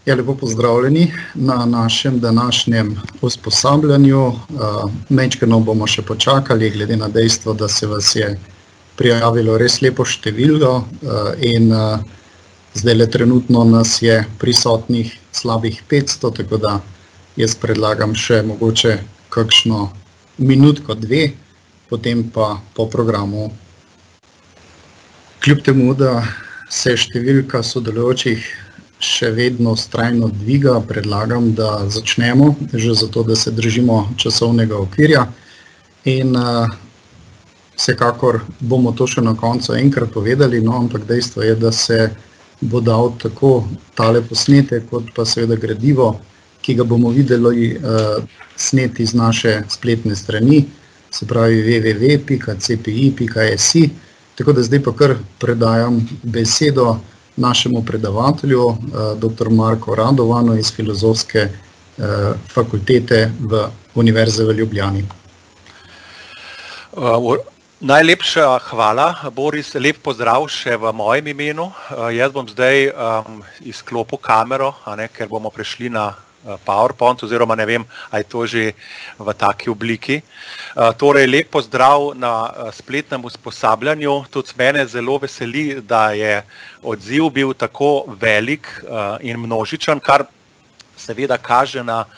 Ja, lepo pozdravljeni na našem današnjem usposabljanju. Majčkeno bomo še počakali, glede na dejstvo, da se vas je prijavilo res lepo število in zdajle trenutno nas je prisotnih slabih 500, tako da jaz predlagam še mogoče kakšno minutko, dve, potem pa po programu. Kljub temu, da se številka sodelujočih še vedno vztrajno dviga, predlagam, da začnemo, že zato, da se držimo časovnega okvirja in vsekakor bomo to še na koncu enkrat povedali, no, ampak dejstvo je, da se bo dal tako tale posnetek, kot pa seveda gradivo, ki ga bomo videli sneti z naše spletne strani, se pravi www.cpi.si, tako da zdaj pa kar predajam besedo našemu predavatelju, dr. Marku Radovanu iz Filozofske fakultete v Univerze v Ljubljani. Najlepša hvala, Boris, lep pozdrav še v mojem imenu. Jaz bom zdaj izklopil kamero, ker bomo prešli na PowerPoint, oziroma ne vem, ali je to že v taki obliki. Torej, lep pozdrav na spletnem usposabljanju. Tudi mene zelo veseli, da je odziv bil tako velik in množičen, kar seveda kaže na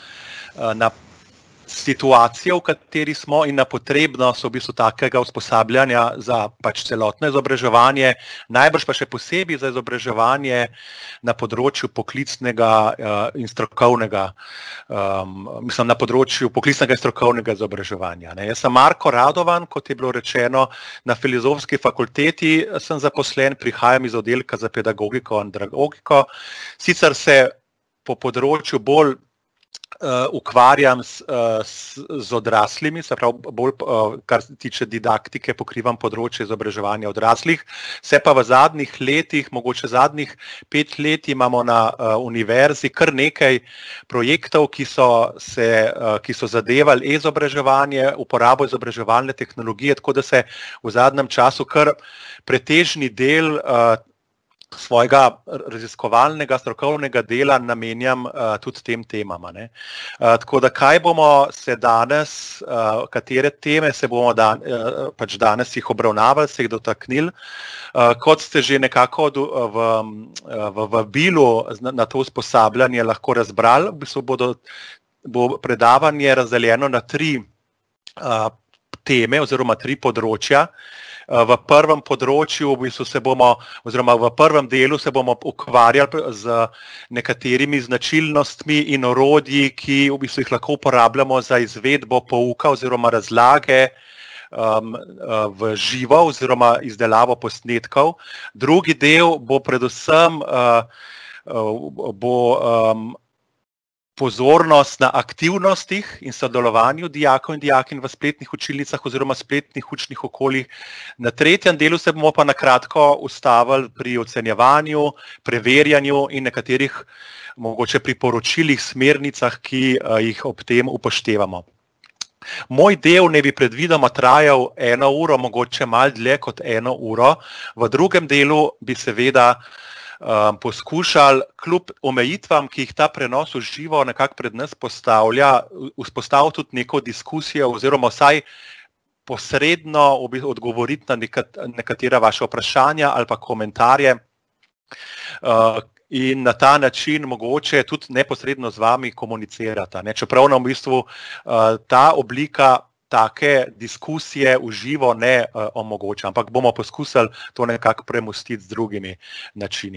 situacijo, v kateri smo in na potrebnost v bistvu takega usposabljanja za pač celotno izobraževanje, najbrž pa še posebej za izobraževanje na področju poklicnega in strokovnega, na področju poklicnega in strokovnega izobraževanja. Jaz sem Marko Radovan, kot je bilo rečeno, na Filozofski fakulteti sem zaposlen, prihajam iz oddelka za pedagogiko in andragogiko. Sicer se po področju bolj ukvarjam z odraslimi, se pravi bolj, kar se tiče didaktike, pokrivam področje izobraževanja odraslih, se pa v zadnjih letih, mogoče zadnjih 5 let, imamo na univerzi kar nekaj projektov, ki so zadevali izobraževanje, uporabo izobraževalne tehnologije, tako da se v zadnjem času kar pretežni del svojega raziskovalnega, strokovnega dela namenjam tudi tem temam. Tako da kaj bomo se danes, katere teme se bomo pač danes jih obravnavali, se jih dotaknili. Kot ste že nekako v vabilu na to usposabljanje lahko razbrali, v bistvu bo predavanje razdeljeno na 3 teme oziroma 3 področja. V prvem področju v prvem delu se bomo ukvarjali z nekaterimi značilnostmi in orodji, ki v bistvu jih lahko uporabljamo za izvedbo pouka oziroma razlage v živo oziroma izdelavo posnetkov. Drugi del bo predvsem pozornost na aktivnostih in sodelovanju dijakov in dijakinj v spletnih učilnicah oziroma spletnih učnih okoljih. Na tretjem delu se bomo pa na kratko ustavili pri ocenjevanju, preverjanju in nekaterih mogoče priporočilih, smernicah, ki jih ob tem upoštevamo. Moj del ne bi predvidoma trajal 1 uro, mogoče malo dlje kot 1 uro. V drugem delu bi seveda poskušali kljub omejitvam, ki jih ta prenos v živo nekako pred nas postavlja, vzpostaviti tudi neko diskusijo oziroma vsaj posredno odgovoriti na nekatera vaša vprašanja ali pa komentarje in na ta način mogoče tudi neposredno z vami komunicirati. Čeprav nam v bistvu ta oblika take diskusije v živo ne omogoča, ampak bomo poskusili to nekako premostiti z drugimi načini.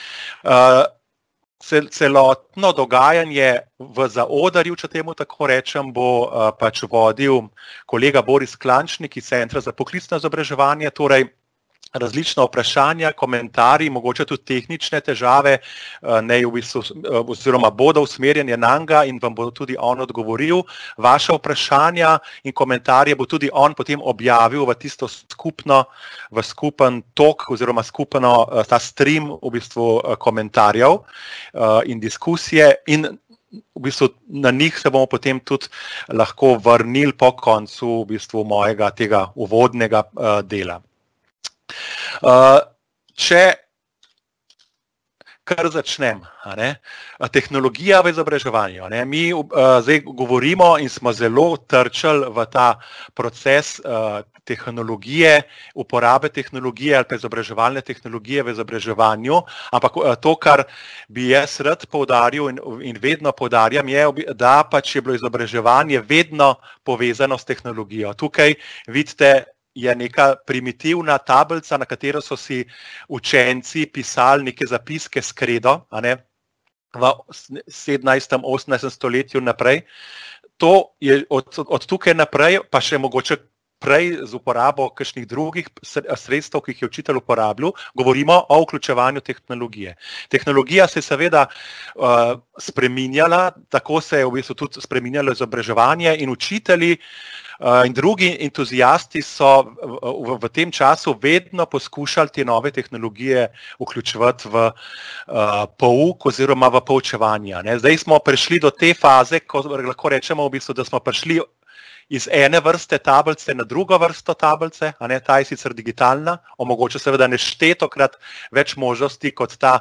Celotno dogajanje v zaodrju, če temu tako rečem, bo pač vodil kolega Boris Klančnik iz Centra za poklicno izobraževanje, torej različna vprašanja, komentarji, mogoče tudi tehnične težave, oziroma bodo usmerjeni nanj in vam bo tudi on odgovoril. Vaša vprašanja in komentarje bo tudi on potem objavil v tisto skupen tok oziroma ta stream v bistvu komentarjev in diskusije in v bistvu na njih se bomo potem tudi lahko vrnili po koncu v bistvu mojega tega uvodnega dela. kar začnem. Tehnologija v izobraževanju. Mi zdaj govorimo in smo zelo trčali v ta proces tehnologije, uporabe tehnologije ali pa izobraževalne tehnologije v izobraževanju, ampak to, kar bi jaz rad poudaril in vedno poudarjam, je, da pač je bilo izobraževanje vedno povezano s tehnologijo. Tukaj vidite, je neka primitivna tablica, na katero so si učenci pisali neke zapiske s kredo, v 17. 18. stoletju naprej. To je od tukaj naprej, pa še mogoče prej z uporabo kakšnih drugih sredstev, ki jih je učitelj uporabljal, govorimo o vključevanju tehnologije. Tehnologija se je seveda spreminjala, tako se je v bistvu tudi spreminjalo izobraževanje in učitelji in drugi entuzijasti so v tem času vedno poskušali te nove tehnologije vključevati v pouk oziroma v poučevanje. Zdaj smo prišli do te faze, ko lahko rečemo, v bistvu, da smo prišli iz ene vrste tablice na drugo vrsto tablice, ta je sicer digitalna, omogoča seveda neštetokrat več možnosti kot ta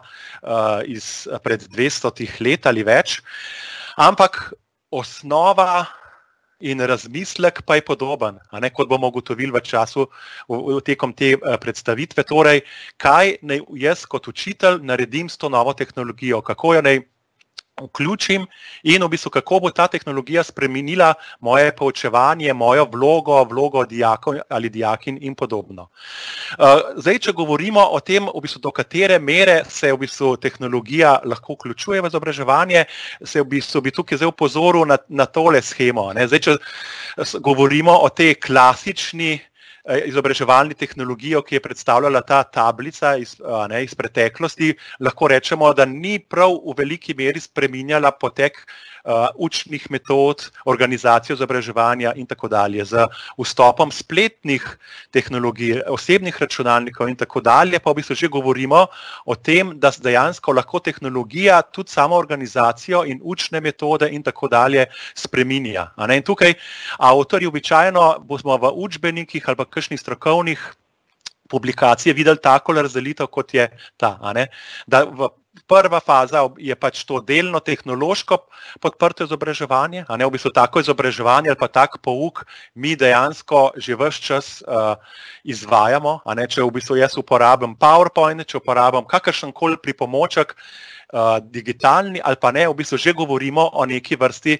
pred 200 let ali več, ampak osnova in razmislek pa je podoben, kot bomo ugotovili v času tekom te predstavitve. Torej, kaj naj jaz kot učitelj naredim s to novo tehnologijo, kako jo naj vključim in v bistvu kako bo ta tehnologija spremenila moje poučevanje, mojo vlogo dijakov ali dijakinj in podobno. Zdaj, če govorimo o tem, v bistvu, do katere mere se v bistvu tehnologija lahko vključuje v izobraževanje, se v bistvu bi tukaj zdaj opozoril na tole shemo. Zdaj, če govorimo o tej klasični izobraževalni tehnologijo, ki je predstavljala ta tablica iz preteklosti, lahko rečemo, da ni prav v veliki meri spreminjala potek učnih metod, organizacijo izobraževanja in tako dalje. Z vstopom spletnih tehnologij, osebnih računalnikov in tako dalje, pa v bistvu že govorimo o tem, da dejansko lahko tehnologija tudi samo organizacijo in učne metode in tako dalje spreminja. In tukaj avtorji običajno bomo v učbenikih ali pa kakšnih strokovnih publikacij videli tako razdelitev, kot je ta. Da prva faza je pač to delno tehnološko podprto izobraževanje, v bistvu tako izobraževanje ali pa tak pouk mi dejansko že ves čas izvajamo, če v bistvu jaz uporabim PowerPoint, če uporabim kakršenkoli pripomoček, digitalni ali pa ne, v bistvu že govorimo o neki vrsti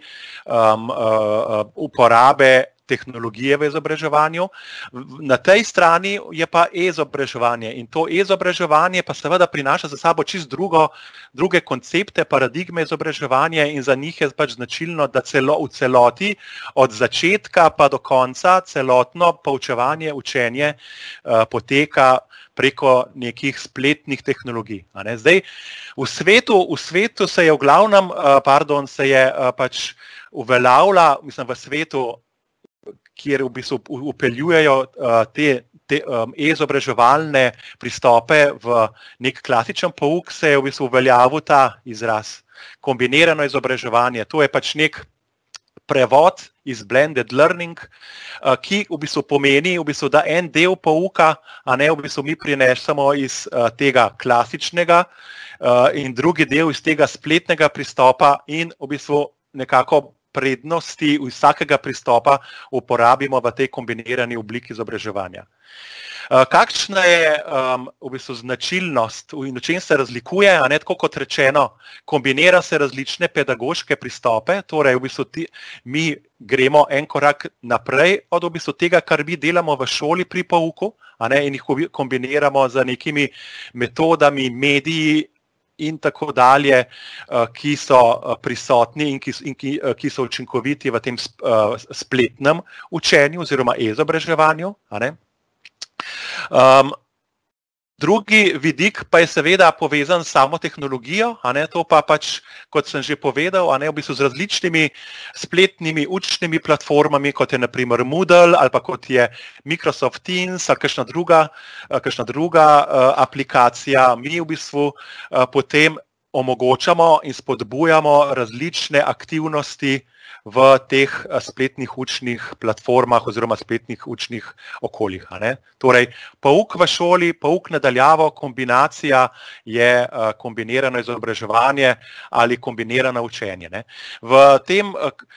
uporabe tehnologije v izobraževanju. Na tej strani je pa e-izobraževanje in to e-izobraževanje pa seveda prinaša za sabo čisto druge koncepte, paradigme izobraževanja in za njih je pač značilno, da v celoti od začetka pa do konca celotno poučevanje, učenje poteka preko nekih spletnih tehnologij. Zdaj, v svetu se je v glavnem, pač uveljavlja, mislim v svetu, kjer v bistvu vpeljujejo te e-izobraževalne pristope v nek klasičen pouk, se je v bistvu uveljavil ta izraz, kombinirano izobraževanje. To je pač nek prevod iz blended learning, ki v bistvu pomeni, da en del pouka, v bistvu mi prinesemo iz tega klasičnega in drugi del iz tega spletnega pristopa in v bistvu nekako prednosti vsakega pristopa uporabimo v tej kombinirani obliki izobraževanja. Kakšna je v bistvu značilnost in v čem se razlikuje, tako kot rečeno, kombinira se različne pedagoške pristope, torej v bistvu mi gremo en korak naprej od v bistvu tega, kar mi delamo v šoli pri pouku, in jih kombiniramo z nekimi metodami, mediji in tako dalje, ki so prisotni in ki so učinkoviti v tem spletnem učenju oziroma e-izobraževanju. Drugi vidik pa je seveda povezan s samo tehnologijo, to pa pač, kot sem že povedal, v bistvu z različnimi spletnimi učnimi platformami, kot je na primer Moodle ali pa kot je Microsoft Teams ali kakšna druga aplikacija. Mi v bistvu potem omogočamo in spodbujamo različne aktivnosti v teh spletnih učnih platformah oziroma spletnih učnih okoljih. Torej, pouk v šoli, pouk nadaljavo, kombinacija je kombinirano izobraževanje ali kombinirano učenje. V tem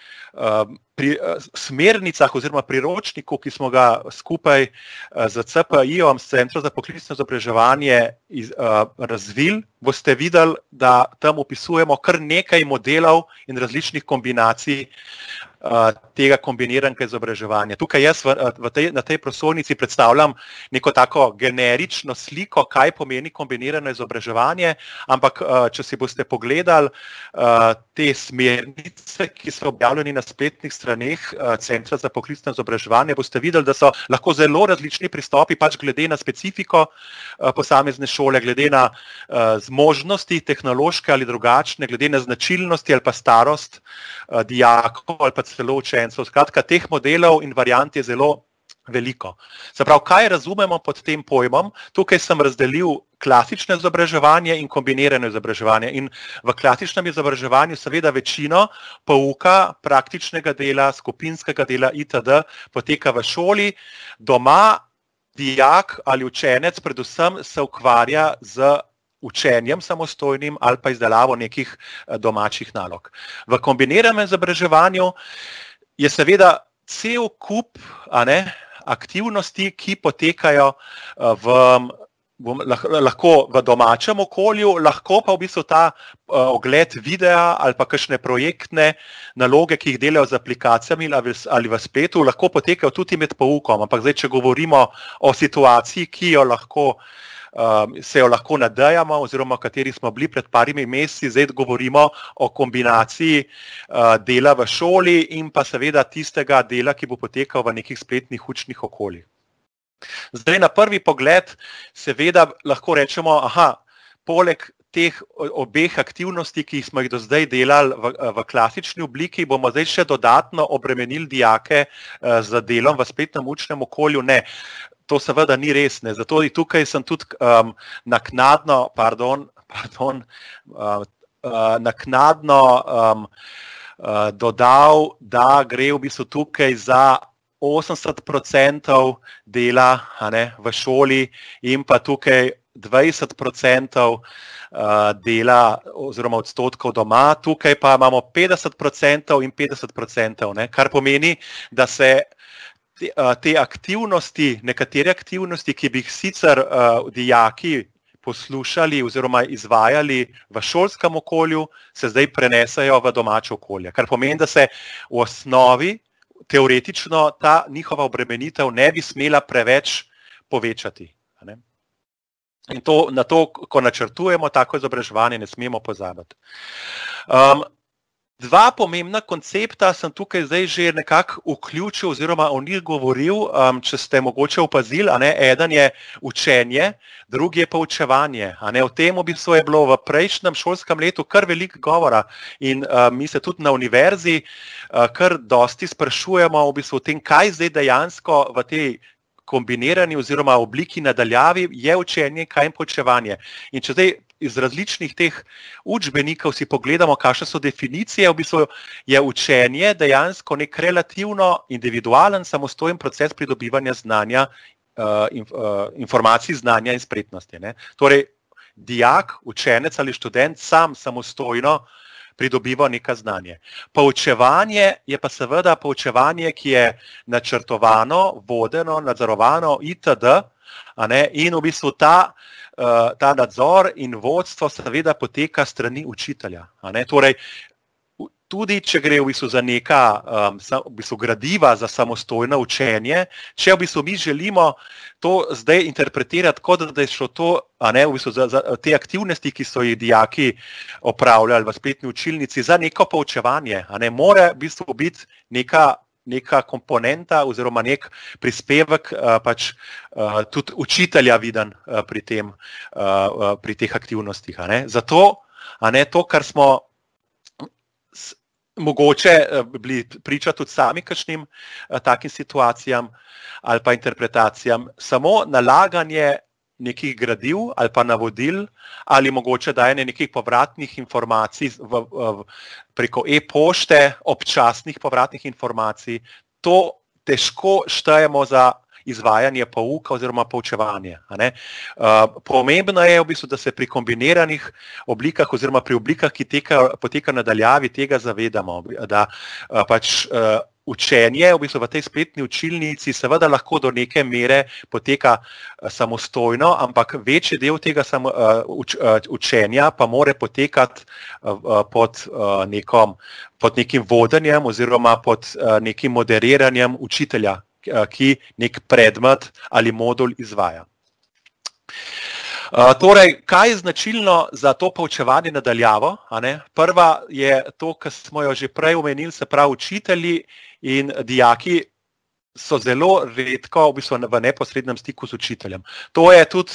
smernicah oziroma priročniku, ki smo ga skupaj z CPI-om, s Centrom za poklicno izobraževanje, razvili, boste videli, da tam opisujemo kar nekaj modelov in različnih kombinacij tega kombiniranega izobraževanja. Tukaj jaz na tej prosojnici predstavljam neko tako generično sliko, kaj pomeni kombinirano izobraževanje, ampak če si boste pogledali te smernice, ki so objavljeni na spletnih straneh Centra za poklicno izobraževanje, boste videli, da so lahko zelo različni pristopi, pač glede na specifiko posamezne šole, glede na zmožnosti tehnološke ali drugačne, glede na značilnosti ali pa starost dijakov ali pa celo učencev. Skratka, teh modelov in variant je zelo veliko. Se pravi, kaj razumemo pod tem pojmom? Tukaj sem razdelil klasično izobraževanje in kombinirano izobraževanje. In v klasičnem izobraževanju seveda večino pouka, praktičnega dela, skupinskega dela itd. Poteka v šoli, doma dijak ali učenec predvsem se ukvarja z učenjem samostojnim ali pa izdelavo nekih domačih nalog. V kombiniranem izobraževanju je seveda cel kup aktivnosti, ki potekajo lahko v domačem okolju, lahko pa v bistvu ta ogled videa ali pa kakšne projektne naloge, ki jih delajo z aplikacijami ali v spletu, lahko potekajo tudi med poukom. Ampak zdaj, če govorimo o situaciji, se jo lahko nadejamo oziroma o kateri smo bili pred parimi meseci, zdaj govorimo o kombinaciji dela v šoli in pa seveda tistega dela, ki bo potekal v nekih spletnih učnih okoljih. Zdaj na prvi pogled seveda lahko rečemo, poleg teh obeh aktivnosti, ki smo jih do zdaj delali v klasični obliki, bomo zdaj še dodatno obremenili dijake z delom v spletnem učnem okolju. Ne. To seveda ni res, ne. Zato tukaj sem tudi naknadno dodal, da gre v bistvu tukaj za 80% dela v šoli in pa tukaj 20% dela oziroma odstotkov doma, tukaj pa imamo 50% in 50%, kar pomeni, da se te aktivnosti, nekatere aktivnosti, ki bi jih sicer dijaki poslušali oziroma izvajali v šolskem okolju, se zdaj prenesejo v domače okolje. Kar pomeni, da se v osnovi teoretično ta njihova obremenitev ne bi smela preveč povečati. In na to, ko načrtujemo tako izobraževanje, ne smemo pozabiti. Dva pomembna koncepta sem tukaj zdaj že nekako vključil oziroma o njih govoril, če ste mogoče opazili. Eden je učenje, drugi je pa poučevanje. O tem v bistvu je bilo v prejšnjem šolskem letu kar veliko govora in mi se tudi na univerzi kar dosti sprašujemo v bistvu o tem, kaj zdaj dejansko v tej kombinirani oziroma obliki nadaljavi je učenje, kaj je poučevanje. In če zdaj iz različnih teh učbenikov si pogledamo, kakšne so definicije, v bistvu je učenje dejansko nek relativno individualen, samostojen proces pridobivanja znanja, informacij, znanja in spretnosti. Torej, dijak, učenec ali študent sam samostojno pridobiva neka znanje. Poučevanje je pa seveda poučevanje, ki je načrtovano, vodeno, nadzorovano itd. In v bistvu ta nadzor in vodstvo seveda poteka strani učitelja. Torej, tudi če gre v bistvu za neka gradiva za samostojno učenje, če v bistvu mi želimo to zdaj interpretirati, kot da je šlo to v bistvu za te aktivnosti, ki so jih dijaki opravljali v spletni učilnici, za neko poučevanje. Mora v bistvu biti neka komponenta oziroma nek prispevek pač tudi učitelja viden pri teh aktivnostih. Zato to, kar smo mogoče bili priča tudi sami kakšnim takim situacijam ali pa interpretacijam, samo nalaganje nekih gradiv ali pa navodil ali mogoče dajanje nekih povratnih informacij preko e-pošte, občasnih povratnih informacij, to težko štejemo za izvajanje pouka oziroma poučevanje. Pomembno je v bistvu, da se pri kombiniranih oblikah oziroma pri oblikah, ki poteka nadaljavi, tega zavedamo, da pač učenje v bistvu v tej spletni učilnici seveda lahko do neke mere poteka samostojno, ampak večji del tega učenja pa mora potekati pod nekim vodenjem oziroma pod nekim moderiranjem učitelja, ki nek predmet ali modul izvaja. Torej, kaj je značilno za to poučevanje nadaljavo? Prva je to, kar smo jo že prej omenili, se pravi učitelji in dijaki so zelo redko v bistvu v neposrednem stiku z učiteljem. To je tudi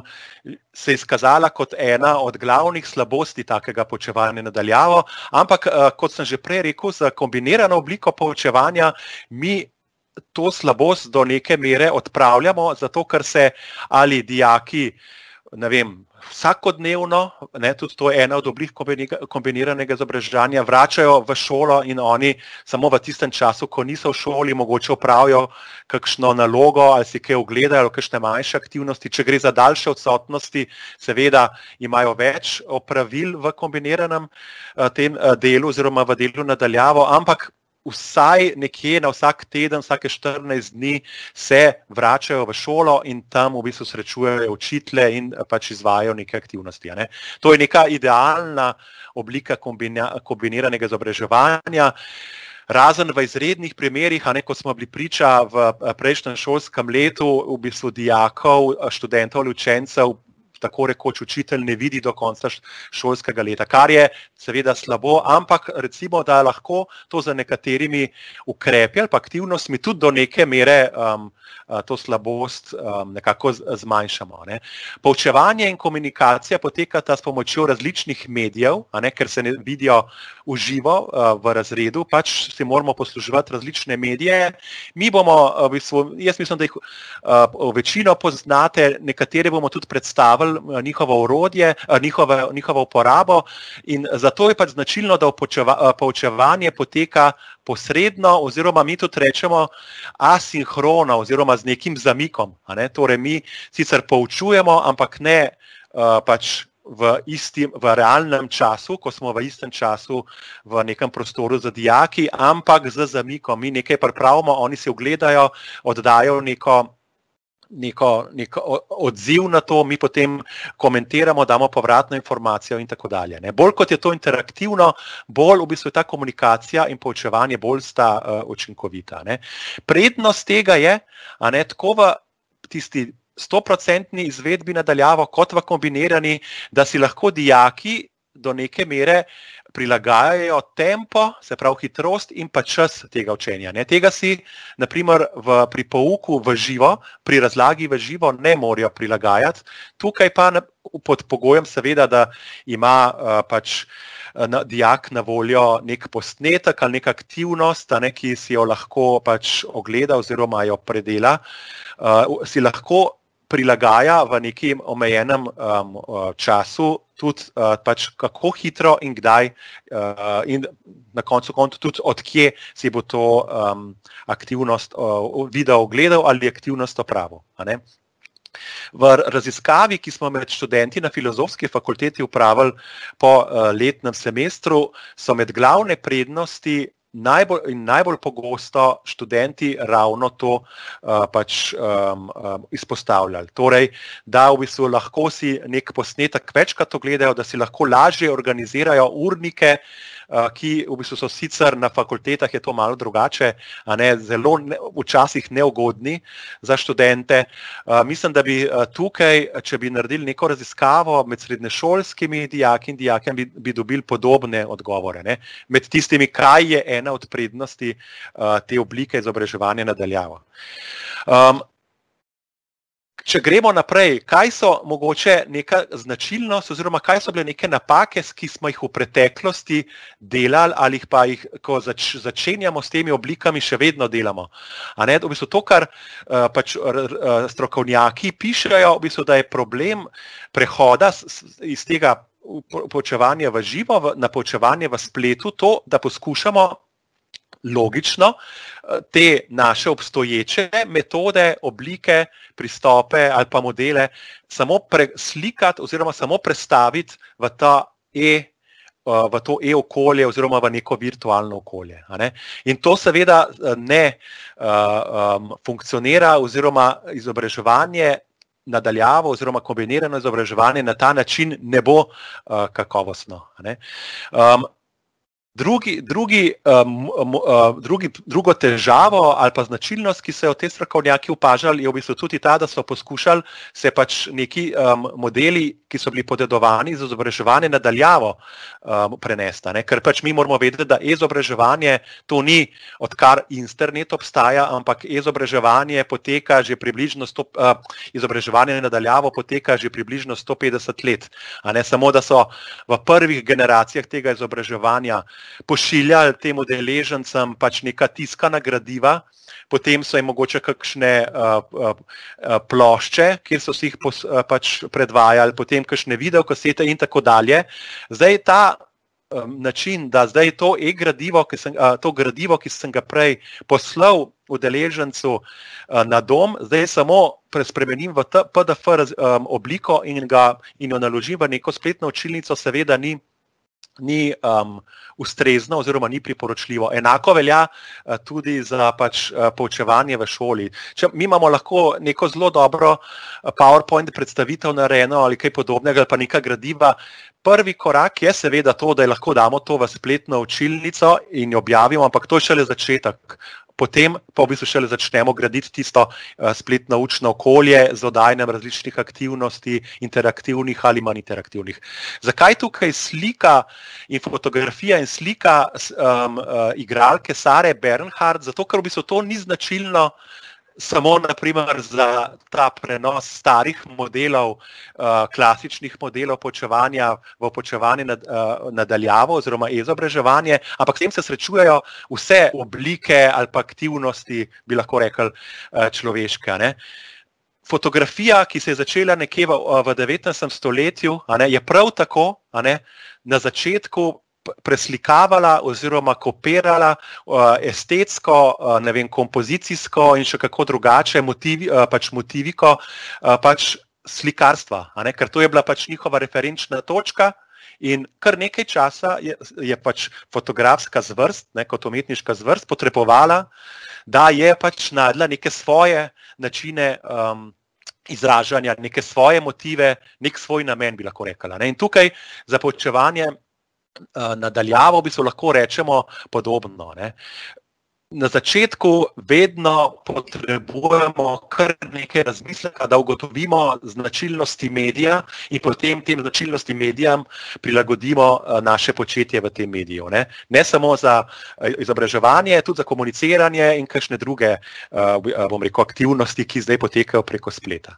se izkazala kot ena od glavnih slabosti takega poučevanja nadaljavo, ampak kot sem že prej rekel, za kombinirano obliko poučevanja mi to slabost do neke mere odpravljamo, zato ker se ali dijaki, ne vem, vsakodnevno, tudi to je ena od oblik kombiniranega izobraževanja, vračajo v šolo in oni samo v tistem času, ko niso v šoli, mogoče opravijo kakšno nalogo ali si kaj ogledajo, kakšne manjše aktivnosti. Če gre za daljše odsotnosti, seveda imajo več opravil v kombiniranem tem delu oziroma v delu nadaljavo, ampak vsaj nekje na vsak teden, vsake 14 dni se vračajo v šolo in tam v bistvu srečujejo učitelje in pač izvajajo neke aktivnosti. To je neka idealna oblika kombiniranega izobraževanja, razen v izrednih primerih, ko smo bili priča v prejšnjem šolskem letu, v bistvu dijakov, študentov ali učencev, tako rekoč učitelj ne vidi do konca šolskega leta, kar je seveda slabo, ampak recimo, da lahko to za nekaterimi ukrepi ali pa aktivnostmi tudi do neke mere to slabost nekako zmanjšamo. Poučevanje in komunikacija potekata s pomočjo različnih medijev, ker se ne vidijo v živo v razredu, pač si moramo posluževati različne medije. Mi bomo, jaz mislim, da jih večino poznate, nekatere bomo tudi predstavili njihovo orodje, njihovo uporabo in zato je pač značilno, da poučevanje poteka posredno oziroma mi tudi rečemo asinhrono oziroma z nekim zamikom. Torej mi sicer poučujemo, ampak ne pač v realnem času, ko smo v istem času v nekem prostoru za dijaki, ampak z zamikom. Mi nekaj pripravimo, oni se ogledajo, oddajo neko odziv na to, mi potem komentiramo, damo povratno informacijo in tako dalje. Bolj kot je to interaktivno, bolj v bistvu je ta komunikacija in poučevanje bolj sta učinkovita. Prednost tega je, tako v tisti 100% izvedbi nadaljavo, kot v kombinirani, da si lahko dijaki do neke mere prilagajajo tempo, se pravi hitrost in pa čas tega učenja. Tega si, naprimer, pri pouku v živo, pri razlagi v živo ne morajo prilagajati. Tukaj pa pod pogojem seveda, da ima pač dijak na voljo nek posnetek ali neka aktivnost, ki si jo lahko pač ogleda oziroma jo predela, si lahko prilagaja v nekem omejenem času tudi pač kako hitro in kdaj in na koncu tudi odkje si bo to aktivnost video ogledal ali aktivnost opravil. V raziskavi, ki smo med študenti na Filozofski fakulteti upravili po letnem semestru, so med glavne prednosti najbolj pogosto študenti ravno to pač izpostavljali. Torej, da v bistvu lahko si nek posnetek večkrat ogledajo, da si lahko lažje organizirajo urnike, ki v bistvu so sicer na fakultetah je to malo drugače, zelo včasih neugodni za študente. Mislim, da bi tukaj, če bi naredili neko raziskavo med srednješolskimi dijaki in dijakami, bi dobili podobne odgovore. Med tistimi, kaj je ena od prednosti te oblike izobraževanja nadaljavo. če gremo naprej, kaj so mogoče neka značilnost oziroma kaj so bile neke napake, ki smo jih v preteklosti delali ali pa jih, ko začenjamo s temi oblikami, še vedno delamo. A ne, v bistvu to, kar pač strokovnjaki pišejo, v bistvu, da je problem prehoda iz tega poučevanja v živo na poučevanje v spletu to, da poskušamo logično te naše obstoječe metode, oblike, pristope ali pa modele samo preslikati oziroma samo prestaviti v to e-okolje oziroma v neko virtualno okolje. A ne? In to seveda ne funkcionira oziroma izobraževanje nadaljavo oziroma kombinirano izobraževanje na ta način ne bo kakovostno. A ne? Drugo težavo ali pa značilnost, ki so jo te strokovnjaki opažali, je v bistvu tudi ta, da so poskušali se pač neki modeli, ki so bili podedovani za izobraževanje nadaljavo prenesti. Ker pač mi moramo vedeti, da izobraževanje to ni odkar internet obstaja, ampak izobraževanje poteka že približno izobraževanje nadaljavo poteka že približno 150 let. A ne samo, da so v prvih generacijah tega izobraževanja pošiljali tem udeležencem pač neka tiskana gradiva, potem so jim mogoče kakšne plošče, kjer so si jih pač predvajali, potem kakšne videokasete in tako dalje. Zdaj ta način, da zdaj to gradivo, ki sem ga prej poslal udeležencu na dom, zdaj samo spremenim v PDF obliko in jo naložim v neko spletno učilnico, seveda ni ustrezno oziroma ni priporočljivo. Enako velja tudi za pač poučevanje v šoli. Mi imamo lahko neko zelo dobro PowerPoint predstavitev narejeno ali kaj podobnega ali pa neka gradiva. Prvi korak je seveda to, da lahko damo to v spletno učilnico in jo objavimo, ampak to je šele začetek. Potem pa v bistvu šele začnemo graditi tisto spletno učno okolje z dodajanjem različnih aktivnosti, interaktivnih ali manj interaktivnih. Zakaj tukaj slika in fotografija in slika igralke Sare Bernhardt? Zato, ker v bistvu to ni značilno samo naprimer za ta prenos starih modelov, klasičnih modelov poučevanja v poučevanje nadaljavo oziroma izobraževanje, ampak s tem se srečujejo vse oblike ali pa aktivnosti, bi lahko rekli, človeške. Ne? Fotografija, ki se je začela nekje v 19. stoletju, je prav tako na začetku preslikavala oziroma kopirala estetsko, kompozicijsko in še kako drugače motiviko slikarstva, ker to je bila pač njihova referenčna točka in kar nekaj časa je pač fotografska zvrst, kot umetniška zvrst potrebovala, da je pač najdla neke svoje načine izražanja, neke svoje motive, nek svoj namen, bi lahko rekla. In tukaj za poučevanje nadaljavo bi se lahko rečemo podobno. Ne? Na začetku vedno potrebujemo kar nekaj razmisleka, da ugotovimo značilnosti medija in potem tem značilnosti medijam prilagodimo naše početje v tem mediju. Ne samo za izobraževanje, tudi za komuniciranje in kakšne druge, aktivnosti, ki zdaj potekajo preko spleta.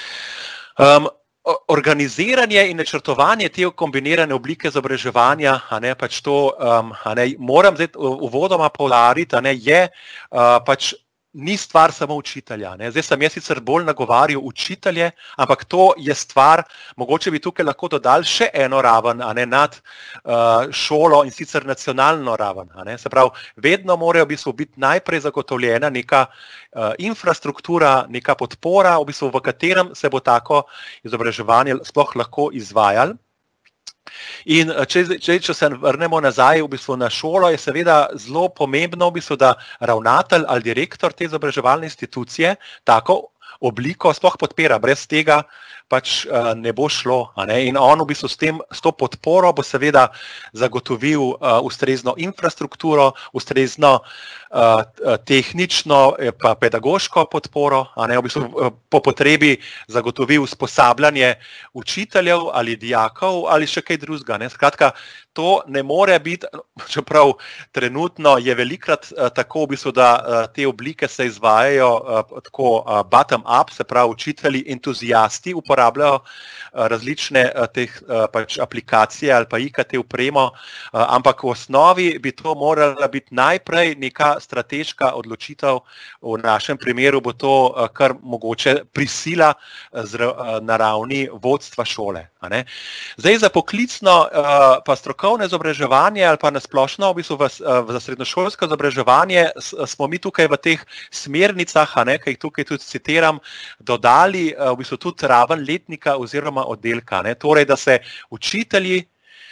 Organiziranje in načrtovanje te kombinirane oblike izobraževanja, pač to, moram zdaj uvodoma poudariti, pač ni stvar samo učitelja. Zdaj sem jaz sicer bolj nagovarjal učitelje, ampak to je stvar, mogoče bi tukaj lahko dodali še eno raven nad šolo in sicer nacionalno raven. Se pravi, vedno morajo biti najprej zagotovljena neka infrastruktura, neka podpora, v katerem se bo tako izobraževanje sploh lahko izvajalo. In če se vrnemo nazaj na šolo, je seveda zelo pomembno, da ravnatelj ali direktor te izobraževalne institucije tako obliko sploh podpira. Brez tega pač ne bo šlo. In on v bistvu s to podporo bo seveda zagotovil ustrezno infrastrukturo, ustrezno tehnično pa pedagoško podporo, v bistvu po potrebi zagotovil usposabljanje učiteljev ali dijakov ali še kaj drugega. Skratka, to ne more biti, čeprav trenutno je velikrat tako, v bistvu, da te oblike se izvajajo tako bottom-up, se pravi učitelji, entuzijasti uporabljajo različne teh pač aplikacije ali pa IKT opremo, ampak v osnovi bi to morala biti najprej neka strateška odločitev, v našem primeru bo to kar mogoče prisila na ravni vodstva šole. Zdaj za poklicno pa strokovno izobraževanje ali pa nasplošno v bistvu za srednješolsko izobraževanje smo mi tukaj v teh smernicah, ki jih tukaj tudi citiram, dodali v bistvu tudi raven letnika oziroma oddelka. Torej, da se učitelji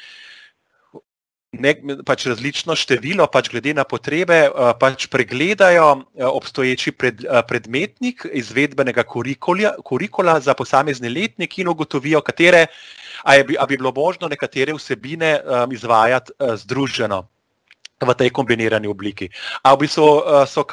pač različno število, pač glede na potrebe, pač pregledajo obstoječi predmetnik izvedbenega kurikula za posamezni letnik in ugotovijo, a bi bilo možno nekatere vsebine izvajati združeno v tej kombinirani obliki. A v bistvu so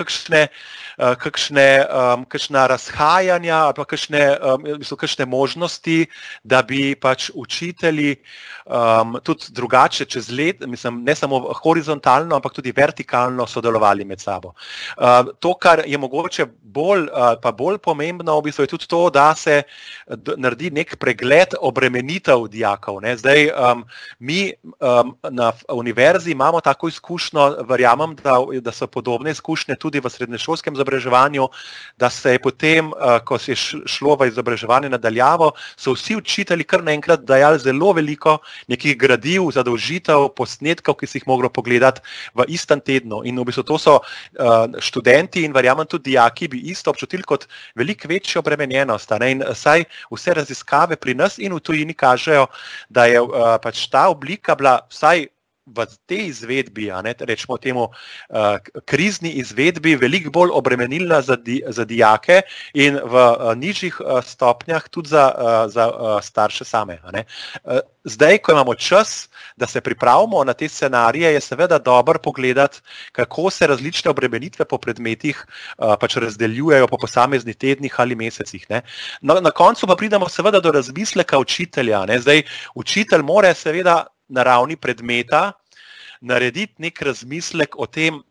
kakšna razhajanja ali pa kakšne možnosti, da bi pač učitelji tudi drugače čez let, mislim, ne samo horizontalno, ampak tudi vertikalno sodelovali med sabo. To, kar je mogoče bolj pomembno, v bistvu je tudi to, da se naredi nek pregled obremenitev dijakov. Zdaj, mi na univerzi imamo tako izkušnjo, verjamem, da so podobne izkušnje tudi v srednješolskem izobraževanju, da se je potem, ko se je šlo v izobraževanje nadaljavo, so vsi učitelji kar naenkrat dajali zelo veliko nekih gradiv, zadolžitev, posnetkov, ki si jih moglo pogledati v istem tednu. In v bistvu to so študenti in verjamem tudi dijaki bi isto občutili kot veliko večjo obremenjenost. In saj vse raziskave pri nas in v tujini kažejo, da je pač ta oblika bila vsaj v tej izvedbi, rečemo temu krizni izvedbi, veliko bolj obremenilna za dijake in v nižjih stopnjah tudi za starše same. Zdaj, ko imamo čas, da se pripravimo na te scenarije, je seveda dobro pogledati, kako se različne obremenitve po predmetih pač razdeljujejo po posameznih tednih ali mesecih. Na koncu pa pridemo seveda do razmisleka učitelja. Zdaj, učitelj mora seveda na ravni predmeta narediti nek razmislek o tem,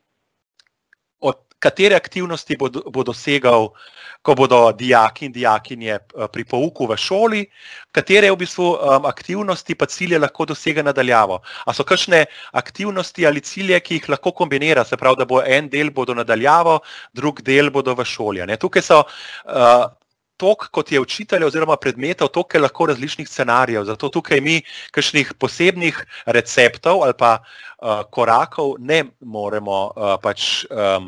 katere aktivnosti bo dosegal, ko bodo dijaki in dijakinje pri pouku v šoli, katere v bistvu aktivnosti pa cilje lahko dosega nadaljavo. A so kakšne aktivnosti ali cilje, ki jih lahko kombinira, se pravi, da bo en del bodo nadaljavo, drug del bodo v šoli. Tukaj so toliko, kot je učitelj oziroma predmetov, toliko je lahko različnih scenarijev. Zato tukaj mi kakšnih posebnih receptov ali pa korakov ne moremo pač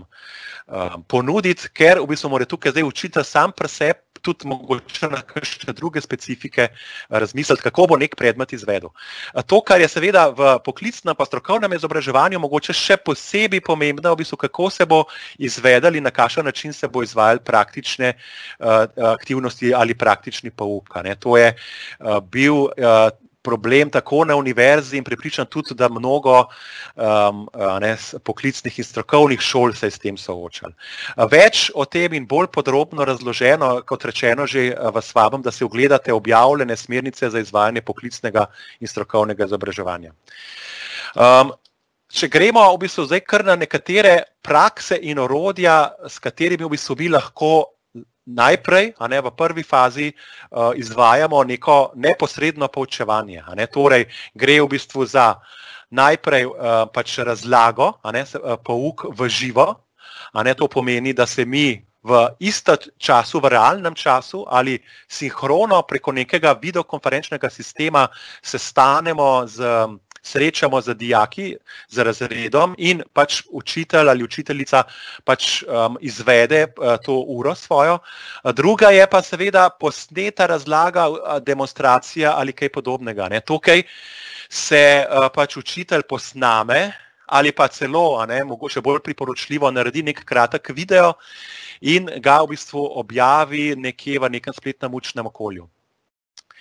ponuditi, ker v bistvu mora tukaj zdaj učitelj sam pri sebi tudi mogoče na kakšne druge specifike razmisliti, kako bo nek predmet izvedel. To, kar je seveda v poklicnem pa strokovnem izobraževanju mogoče še posebej pomembno, v bistvu, kako se bo izvedel in na kakšen način se bo izvajal praktične aktivnosti ali praktični pouk. To je bil problem tako na univerzi in prepričan tudi, da mnogo poklicnih in strokovnih šol se je s tem soočali. Več o tem in bolj podrobno razloženo, kot rečeno, že vas vabim, da si ogledate objavljene smernice za izvajanje poklicnega in strokovnega izobraževanja. Če gremo v bistvu zdaj kar na nekatere prakse in orodja, s katerimi v bistvu bi lahko najprej, v prvi fazi izvajamo neko neposredno poučevanje. Torej, gre v bistvu za najprej pač razlago, pouk v živo. To pomeni, da se mi v istem času, v realnem času ali sinhrono preko nekega videokonferenčnega sistema srečamo z dijaki, z razredom in pač učitelj ali učiteljica pač izvede to uro svojo. Druga je pa seveda posneta razlaga, demonstracija ali kaj podobnega. Tukaj se pač učitelj posname ali pa celo, mogoče bolj priporočljivo, naredi nek kratek video in ga v bistvu objavi nekje v nekem spletnem učnem okolju.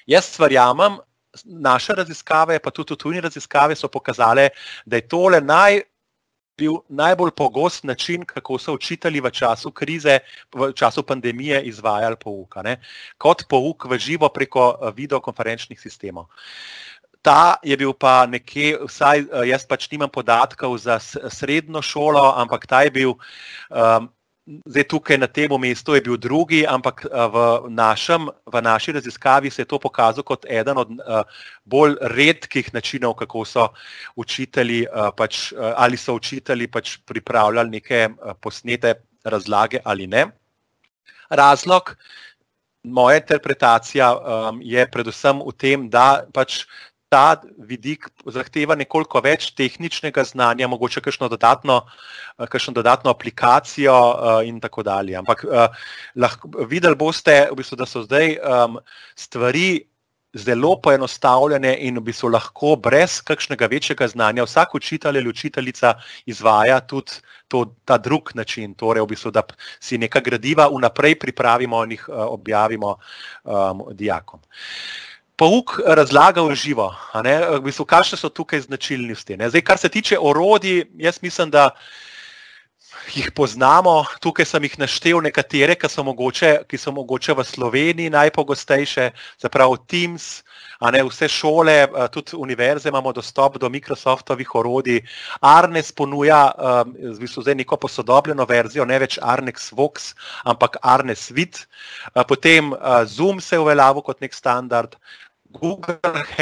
Jaz verjamem, naše raziskave, pa tudi tujine raziskave so pokazale, da je tole bil najbolj pogost način, kako so učitelji v času krize, v času pandemije izvajali pouk, kot pouk v živo preko videokonferenčnih sistemov. Ta je bil pa nekje, vsaj jaz pač nimam podatkov za srednjo šolo, ampak ta je bil, zdaj tukaj na tem mestu je bil drugi, ampak v naši raziskavi se je to pokazalo kot eden od bolj redkih načinov, kako so učitelji ali so učitelji pripravljali neke posnete razlage ali ne. Razlog, moja interpretacija je predvsem v tem, da pač ta vidik zahteva nekoliko več tehničnega znanja, mogoče kakšno dodatno aplikacijo in tako dalje. Ampak videli boste, v bistvu, da so zdaj stvari zelo poenostavljene in v bistvu lahko brez kakšnega večjega znanja vsak učitelj ali učiteljica izvaja tudi ta drug način, torej v bistvu, da si neka gradiva vnaprej pripravimo in jih objavimo dijakom. Pouk razlaga v živo, v bistvu, kakšne so tukaj značilnosti. Zdaj, kar se tiče orodij, jaz mislim, da jih poznamo. Tukaj sem jih naštel nekatere, ki so mogoče v Sloveniji najpogostejše, se pravi Teams, vse šole, tudi univerze imamo dostop do Microsoftovih orodij. Arnes ponuja v bistvu zdaj neko posodobljeno verzijo, ne več Arnex Vox, ampak Arnes Vid. Potem Zoom se je uveljavil kot nek standard, Google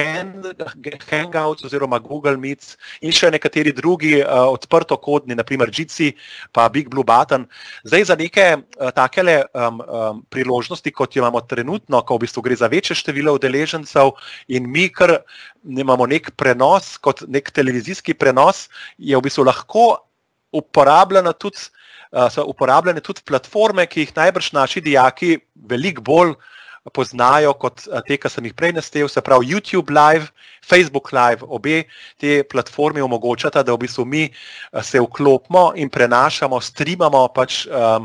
Hangouts oziroma Google Meets in še nekateri drugi odprtokodni, naprimer Jitsi pa Big Blue Button. Zdaj za neke takele priložnosti, kot jo imamo trenutno, ko v bistvu gre za večje število udeležencev in mi kar imamo nek prenos, kot nek televizijski prenos, je v bistvu lahko uporabljene tudi platforme, ki jih najbrž naši dijaki veliko bolj poznajo kot te, ki sem jih prej naštel, se pravi YouTube Live, Facebook Live, obe te platformi omogočata, da v bistvu mi se vklopimo in prenašamo, streamamo pač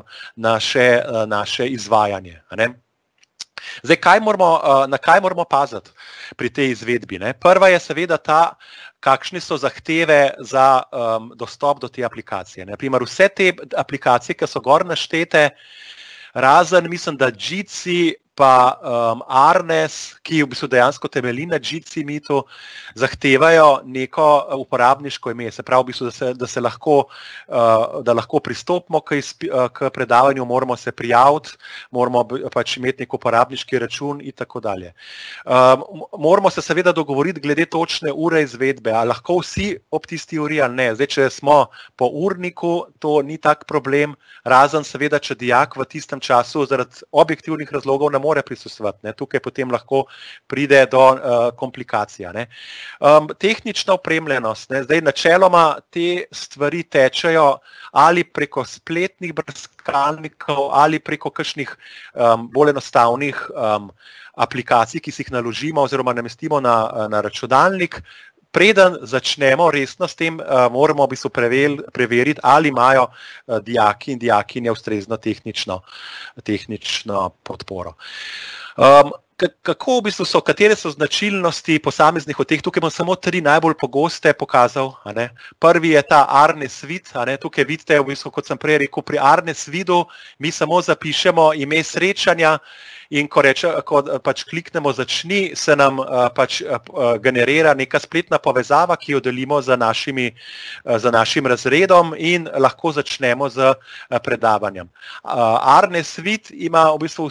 naše izvajanje. Zdaj, na kaj moramo paziti pri tej izvedbi? Prva je seveda ta, kakšne so zahteve za dostop do te aplikacije. Naprimer, vse te aplikacije, ki so gor naštete, razen, mislim, da Jitsi pa Arnes, ki v bistvu dejansko temelji na Jitsi Meetu, zahtevajo neko uporabniško ime. Se pravi, v bistvu, da lahko pristopimo k predavanju, moramo se prijaviti, moramo pač imeti nek uporabniški račun in tako dalje. Moramo se seveda dogovoriti glede točne ure izvedbe, ali lahko vsi ob tisti uri ali ne. Zdaj, če smo po urniku, to ni tak problem, razen seveda, če dijak v tistem času zaradi objektivnih razlogov ne more prisustvovati. Tukaj potem lahko pride do komplikacij. Tehnična opremljenost. Zdaj, načeloma te stvari tečejo ali preko spletnih brskalnikov ali preko kakšnih bolj enostavnih aplikacij, ki si jih naložimo oziroma namestimo na računalnik. Preden začnemo resno s tem, moramo v bistvu preveriti, ali imajo dijaki in dijakinje ustrezno tehnično podporo. Kako v bistvu katere so značilnosti posameznih od teh? Tukaj bom samo 3 najbolj pogoste pokazal. Prvi je ta Arnes Vid. Tukaj vidite, v bistvu, kot sem prej rekel, pri Arnes Vidu mi samo zapišemo ime srečanja in ko pač kliknemo začni, se nam pač generira neka spletna povezava, ki jo delimo z našim razredom in lahko začnemo z predavanjem. Arnes Vid ima v bistvu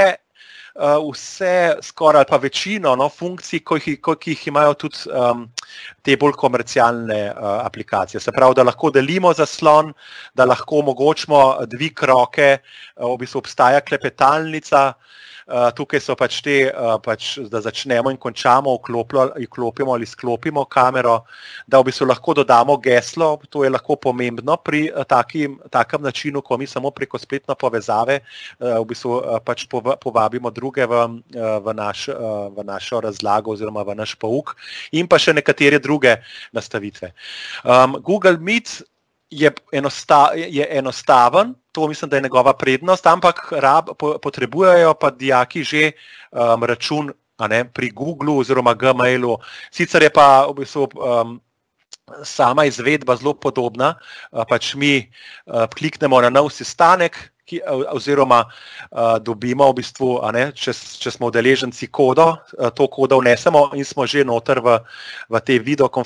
vse skoraj ali pa večino funkcij, ki jih imajo tudi te bolj komercialne aplikacije. Se pravi, da lahko delimo zaslon, da lahko omogočimo dvig roke, v bistvu obstaja klepetalnica, tukaj so pač te, da začnemo in končamo, vklopimo ali sklopimo kamero, da v bistvu lahko dodamo geslo, to je lahko pomembno pri takem načinu, ko mi samo preko spletne povezave v bistvu pač povabimo druge v našo razlago oziroma v naš pouk in pa še nekatere druge nastavitve. Google Meet je enostaven, to mislim, da je njegova prednost, ampak potrebujejo pa dijaki že račun pri Googlu oziroma Gmailu. Sicer je pa v bistvu sama izvedba zelo podobna, pač mi kliknemo na nov sestanek, oziroma dobimo v bistvu, če smo udeleženci kodo, to kodo vnesemo in smo že noter v tej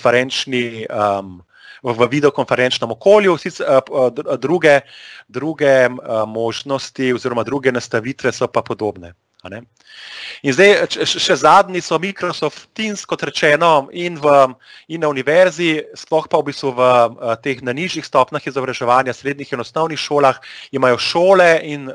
v videokonferenčnem okolju. Druge možnosti oziroma druge nastavitve so pa podobne. In zdaj še zadnji so Microsoft Teams, kot rečeno, in na univerzi, sploh pa v bistvu v teh na nižjih stopnjah izobraževanja, srednjih in osnovnih šolah, imajo šole in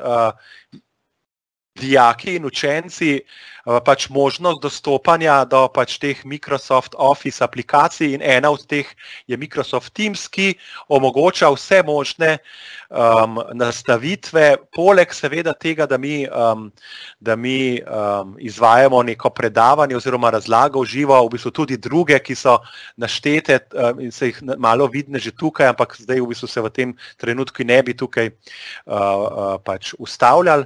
dijaki in učenci pač možnost dostopanja do pač teh Microsoft Office aplikacij in ena od teh je Microsoft Teams, ki omogoča vse možne nastavitve, poleg seveda tega, da mi izvajamo neko predavanje oziroma razlago v živo, v bistvu tudi druge, ki so naštete in se jih malo vidne že tukaj, ampak zdaj v bistvu se v tem trenutku ne bi tukaj pač ustavljali.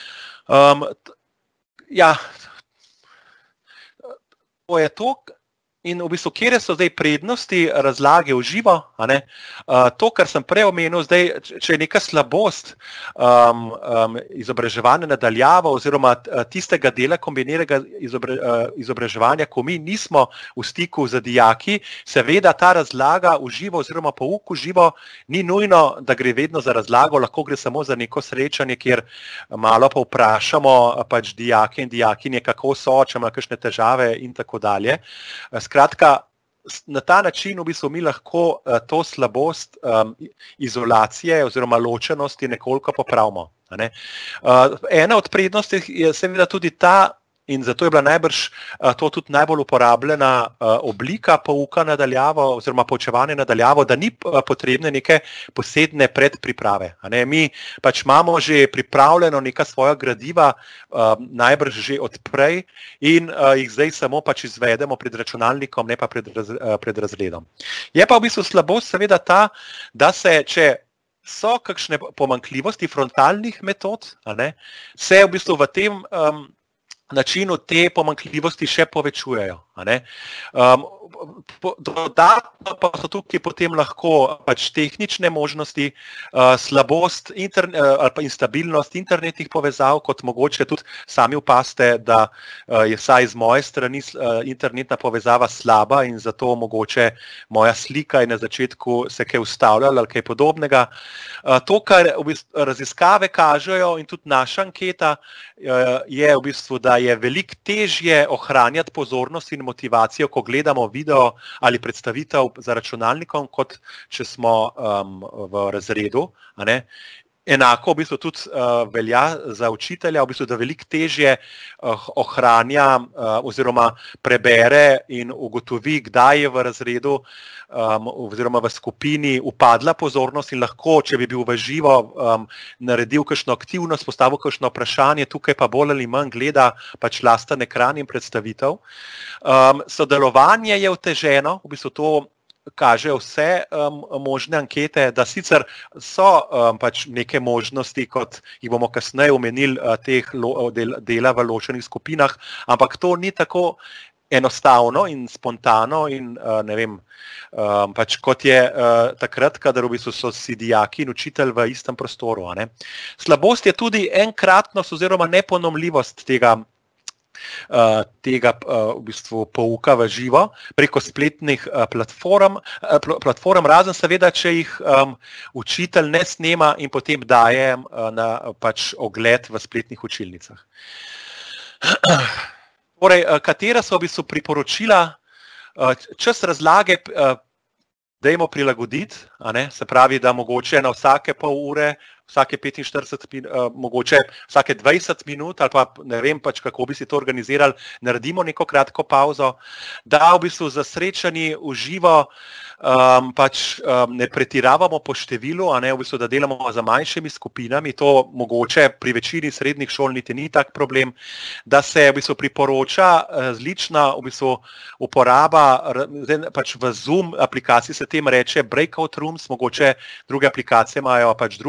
To je to. In v bistvu, kje so zdaj prednosti razlage v živo? To, kar sem prej omenil, zdaj, če je neka slabost izobraževanja nadaljavo oziroma tistega dela kombiniranega izobraževanja, ko mi nismo v stiku z dijaki, seveda ta razlaga v živo oziroma pouk v živo ni nujno, da gre vedno za razlago, lahko gre samo za neko srečanje, kjer malo pa vprašamo pač dijake in dijakinje, kako so, če imajo kakšne težave in tako dalje. Skratka, na ta način v bistvu mi lahko to slabost izolacije oziroma ločenosti nekoliko popravimo. Ena od prednosti je seveda tudi ta, in zato je bila najbrž to tudi najbolj uporabljena oblika pouka nadaljavo oziroma poučevanja nadaljavo, da ni potrebne neke posebne predpriprave. Mi pač imamo že pripravljeno neka svoja gradiva, najbrž že odprej in jih zdaj samo pač izvedemo pred računalnikom, ne pa pred razredom. Je pa v bistvu slabost seveda ta, da se, če so kakšne pomanjkljivosti frontalnih metod, se v bistvu v tem načinu te pomanjkljivosti še povečujejo. Dodatno pa so tukaj potem lahko pač tehnične možnosti, slabost ali pa instabilnost internetnih povezav, kot mogoče tudi sami opazite, da je vsaj z moje strani internetna povezava slaba in zato mogoče moja slika je na začetku se kaj ustavljala ali kaj podobnega. To, kar v bistvu raziskave kažejo in tudi naša anketa, je v bistvu, da je veliko težje ohranjati pozornost in motivacijo, ko gledamo video ali predstavitev za računalnikom, kot če smo v razredu. Enako v bistvu tudi velja za učitelja, v bistvu, da veliko težje ohranja oziroma prebere in ugotovi, kdaj je v razredu oziroma v skupini upadla pozornost in lahko, če bi bil v živo, naredil kakšno aktivnost, postavil kakšno vprašanje, tukaj pa bolj ali manj gleda pač lasten ekran in predstavitev. Sodelovanje je oteženo, v bistvu to kažejo vse možne ankete, da sicer so pač neke možnosti, kot jih bomo kasneje omenili, teh dela v ločenih skupinah, ampak to ni tako enostavno in spontano in ne vem, pač kot je takrat, kadar v bistvu so si dijaki in učitelj v istem prostoru. Slabost je tudi enkratnost oziroma neponovljivost tega v bistvu pouka v živo preko spletnih platform, razen seveda, če jih učitelj ne snema in potem daje na pač ogled v spletnih učilnicah. Torej, katera so v bistvu priporočila? Čas razlage dajmo prilagoditi, se pravi, da mogoče na vsake pol ure, vsake 45 mogoče vsake 20 minut ali pa ne vem pač, kako bi si to organizirali, naredimo neko kratko pauzo, da v bistvu za srečanje v živo pač ne pretiravamo po številu, v bistvu, da delamo za manjšimi skupinami, to mogoče pri večini srednjih šol niti ni tak problem, da se v bistvu priporoča različna v bistvu uporaba, pač v Zoom aplikaciji se tem reče breakout rooms, mogoče druge aplikacije imajo pač druge, se pravi,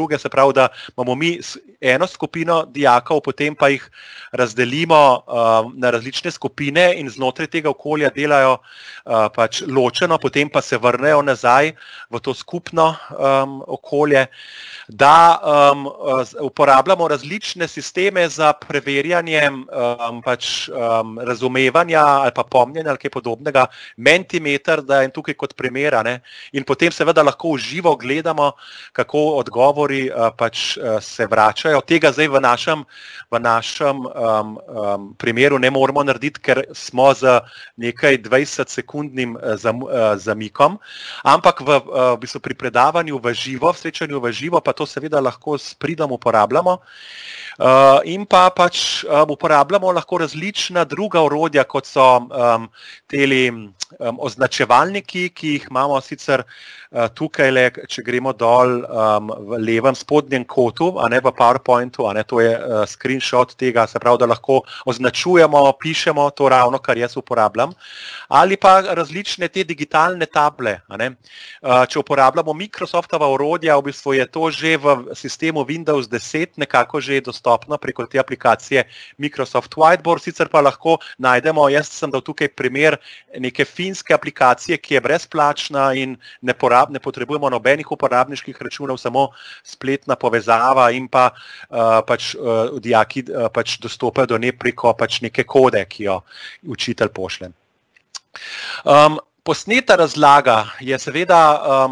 pravi, da imamo mi eno skupino dijakov, potem pa jih razdelimo na različne skupine in znotraj tega okolja delajo pač ločeno, potem pa se vrnejo nazaj v to skupno okolje, da uporabljamo različne sisteme za preverjanje pač razumevanja ali pa pomnjenja ali kaj podobnega, Mentimeter, da je tukaj kot primer, in potem seveda lahko v živo gledamo, kako odgovori pač se vračajo. Tega zdaj v našem primeru ne moremo narediti, ker smo z nekaj 20-sekundnim zamikom, ampak v bistvu pri predavanju v živo, v srečanju v živo, pa to seveda lahko s pridom uporabljamo. In pa pač uporabljamo lahko različna druga orodja, kot so teli označevalniki, ki jih imamo sicer tukaj, če gremo dol v levem spodnjem kotu, v PowerPointu, to je screenshot tega, se pravi, da lahko označujemo, pišemo to ravno, kar jaz uporabljam, ali pa različne te digitalne table. Če uporabljamo Microsoftova orodja, v bistvu je to že v sistemu Windows 10 nekako že dostopno preko te aplikacije Microsoft Whiteboard, sicer pa lahko najdemo, jaz sem dal tukaj primer neke finske aplikacije, ki je brezplačna in ne potrebujemo nobenih uporabniških računov, samo spletna povezava in pa pač dijaki pač dostopajo do nje preko pač neke kode, ki jo učitelj pošlje. Posneta razlaga je seveda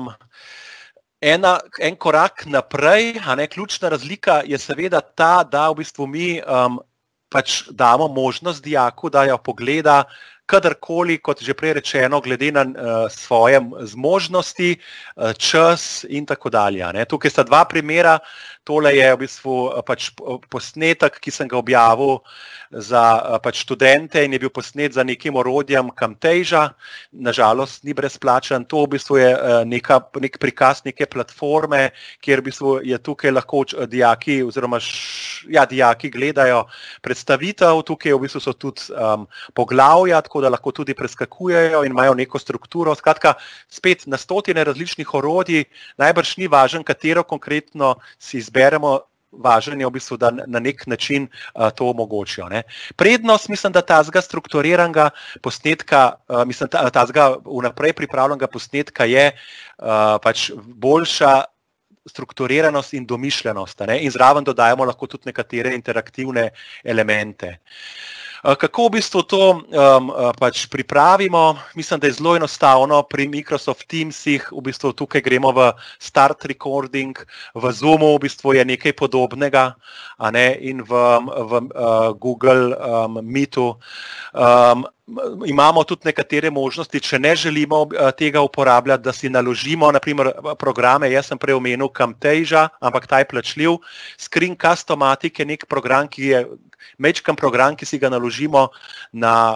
en korak naprej, ključna razlika je seveda ta, da v bistvu mi pač damo možnost dijaku, da jo pogleda kadarkoli, kot že prej rečeno, glede na svoje zmožnosti, čas in tako dalje. Tukaj sta dva primera. Tole je v bistvu pač posnetek, ki sem ga objavil za pač študente in je bil posnet za nekim orodjem Camtasia. Nažalost ni brezplačen. To v bistvu je nek prikaz neke platforme, kjer v bistvu je tukaj lahko dijaki oziroma dijaki gledajo predstavitev. Tukaj v bistvu so tudi poglavja, tako da lahko tudi preskakujejo in imajo neko strukturo. Skratka, spet na stotine različnih orodij, najbrž ni važen, katero konkretno si izberemo, važen je v bistvu, da na nek način to omogočijo. Prednost, mislim, da tazga strukturiranega posnetka, mislim, tazga vnaprej pripravljenega posnetka je pač boljša strukturiranost in domišljenost, in zraven dodajamo lahko tudi nekatere interaktivne elemente. Kako v bistvu to pač pripravimo? Mislim, da je zelo enostavno pri Microsoft Teamsih, v bistvu tukaj gremo v Start Recording, v Zoomu v bistvu je nekaj podobnega, in v Google Meetu. Imamo tudi nekatere možnosti, če ne želimo tega uporabljati, da si naložimo naprimer programe. Jaz sem prej omenil Camtasia, ampak ta je plačljiv. Screencast-O-Matic je nek program, ki je majčken program, ki si ga naložimo na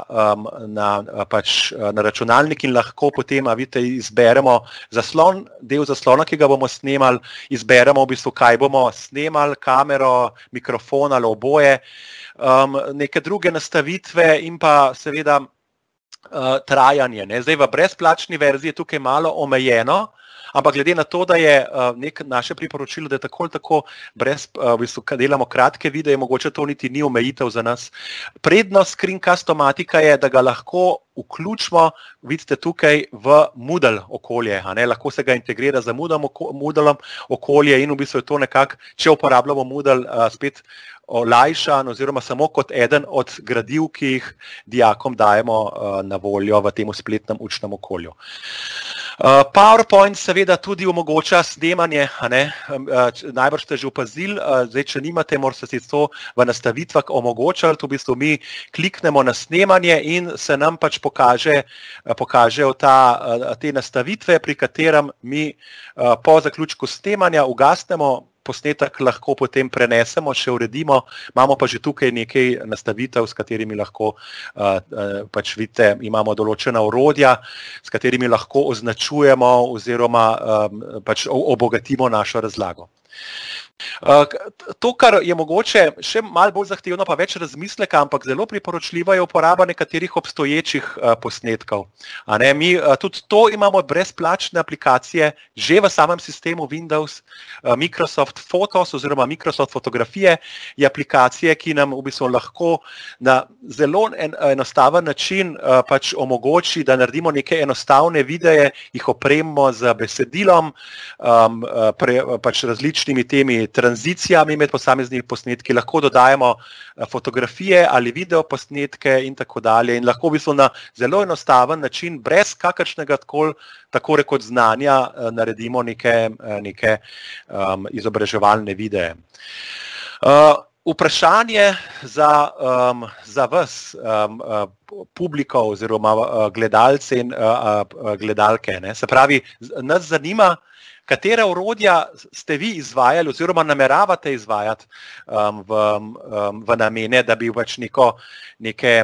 računalnik in lahko potem, vidite, izberemo del zaslona, ki ga bomo snemali, izberemo v bistvu, kaj bomo snemali, kamero, mikrofon ali oboje, neke druge nastavitve in pa seveda trajanje. Zdaj v brezplačni verziji je tukaj malo omejeno, ampak glede na to, da je naše priporočilo, da je tako ali tako v bistvu, delamo kratke videe, mogoče to niti ni omejitev za nas. Prednost Screencast-O-Matica je, da ga lahko vključimo, vidite tukaj, v Moodle okolje. Lahko se ga integrira za Moodle okolje in v bistvu je to nekako, če uporabljamo Moodle, spet olajšan oziroma samo kot eden od gradiv, ki jih dijakom dajemo na voljo v tem spletnem učnem okolju. PowerPoint seveda tudi omogoča snemanje, najbrž ste že opazili, zdaj, če nimate, morate si to v nastavitvah omogočati, v bistvu mi kliknemo na snemanje in se nam pač pokažejo te nastavitve, pri katerem mi po zaključku snemanja ugasnemo posnetek, lahko potem prenesemo, še uredimo, imamo pa že tukaj nekaj nastavitev, s katerimi lahko, pač vidite, imamo določena orodja, s katerimi lahko označujemo oziroma pač obogatimo našo razlago. To, kar je mogoče še malo bolj zahtevno, pa več razmisleka, ampak zelo priporočljiva je uporaba nekaterih obstoječih posnetkov. Mi tudi to imamo brezplačne aplikacije že v samem sistemu Windows. Microsoft Photos oziroma Microsoft Fotografije je aplikacije, ki nam v bistvu lahko na zelo enostaven način pač omogoči, da naredimo neke enostavne videe, jih opremimo z besedilom, pač različnimi temi tranzicijami med posameznimi posnetki, lahko dodajamo fotografije ali video posnetke in tako dalje in lahko v bistvu na zelo enostaven način, brez kakršnega tako rekoč znanja, naredimo neke izobraževalne videe. Vprašanje za vas, publiko oziroma gledalce in gledalke, ne? Se pravi, nas zanima, katera orodja ste vi izvajali oziroma nameravate izvajati v namene, da bi pač neke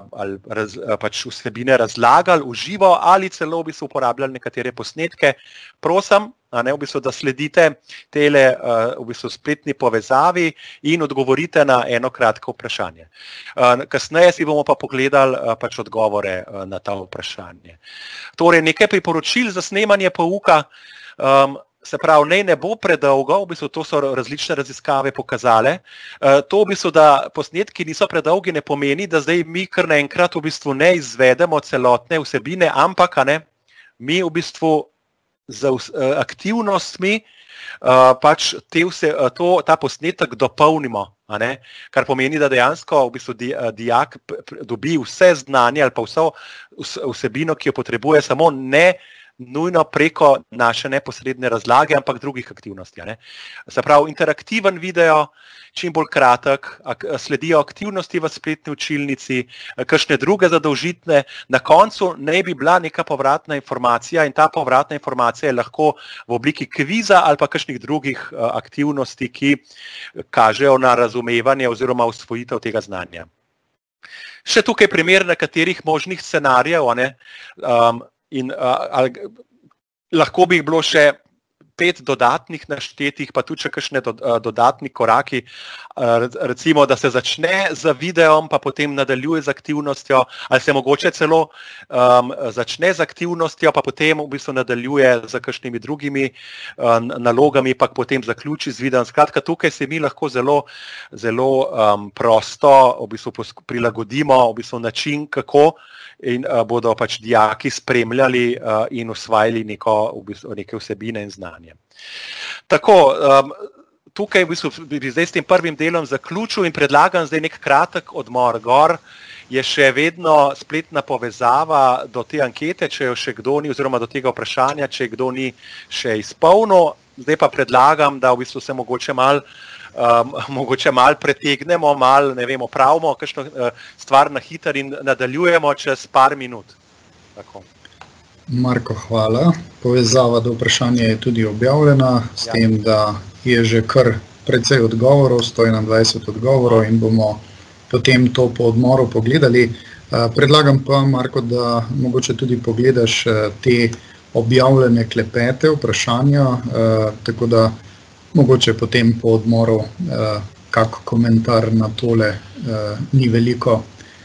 pač vsebine razlagali v živo ali celo v bistvu uporabljali nekatere posnetke. Prosim, v bistvu, da sledite tele v bistvu spletni povezavi in odgovorite na eno kratko vprašanje. Kasneje si bomo pa pogledali pač odgovore na ta vprašanje. Torej, nekaj priporočil za snemanje pouka. Se pravi, ne bo predolgo, v bistvu to so različne raziskave pokazale. To v bistvu, da posnetki niso predolgi, ne pomeni, da zdaj mi kar naenkrat v bistvu ne izvedemo celotne vsebine, ampak mi v bistvu z aktivnostmi pač ta posnetek dopolnimo, kar pomeni, da dejansko v bistvu dijak dobi vse znanje ali pa vso vsebino, ki jo potrebuje, samo ne nujno preko naše neposredne razlage, ampak drugih aktivnosti. Se pravi, interaktiven video, čim bolj kratek, sledijo aktivnosti v spletni učilnici, kakšne druge zadolžitve. Na koncu naj bi bila neka povratna informacija in ta povratna informacija je lahko v obliki kviza ali pa kakšnih drugih aktivnosti, ki kažejo na razumevanje oziroma usvojitev tega znanja. Še tukaj primer nekaterih možnih scenarijev, in lahko bi jih bilo še 5 dodatnih naštetih, pa tudi še kakšne dodatni koraki, recimo, da se začne z videom, pa potem nadaljuje z aktivnostjo, ali se mogoče celo začne z aktivnostjo, pa potem v bistvu nadaljuje z kakšnimi drugimi nalogami, pa potem zaključi z videom. Skratka, tukaj se mi lahko zelo prosto v bistvu prilagodimo v bistvu način, kako in bodo pač dijaki spremljali in usvajali neke vsebine in znanje. Tako, tukaj v bistvu bi zdaj s tem prvim delom zaključil in predlagam zdaj nek kratek odmor. Gor je še vedno spletna povezava do te ankete, če jo še kdo ni, oziroma do tega vprašanja, če kdo ni še izpolnil. Zdaj pa predlagam, da v bistvu se mogoče malo pretegnemo, malo, opravimo kakšno stvar na hiter in nadaljujemo čez par minut. Tako. Marko, hvala. Povezava do vprašanja je tudi objavljena, s tem, da je že kar precej odgovorov, 121 odgovorov in bomo potem to po odmoru pogledali. Predlagam pa, Marko, da mogoče tudi pogledaš te objavljene klepete, vprašanja, tako da mogoče potem po odmoru kak komentar na tole ni veliko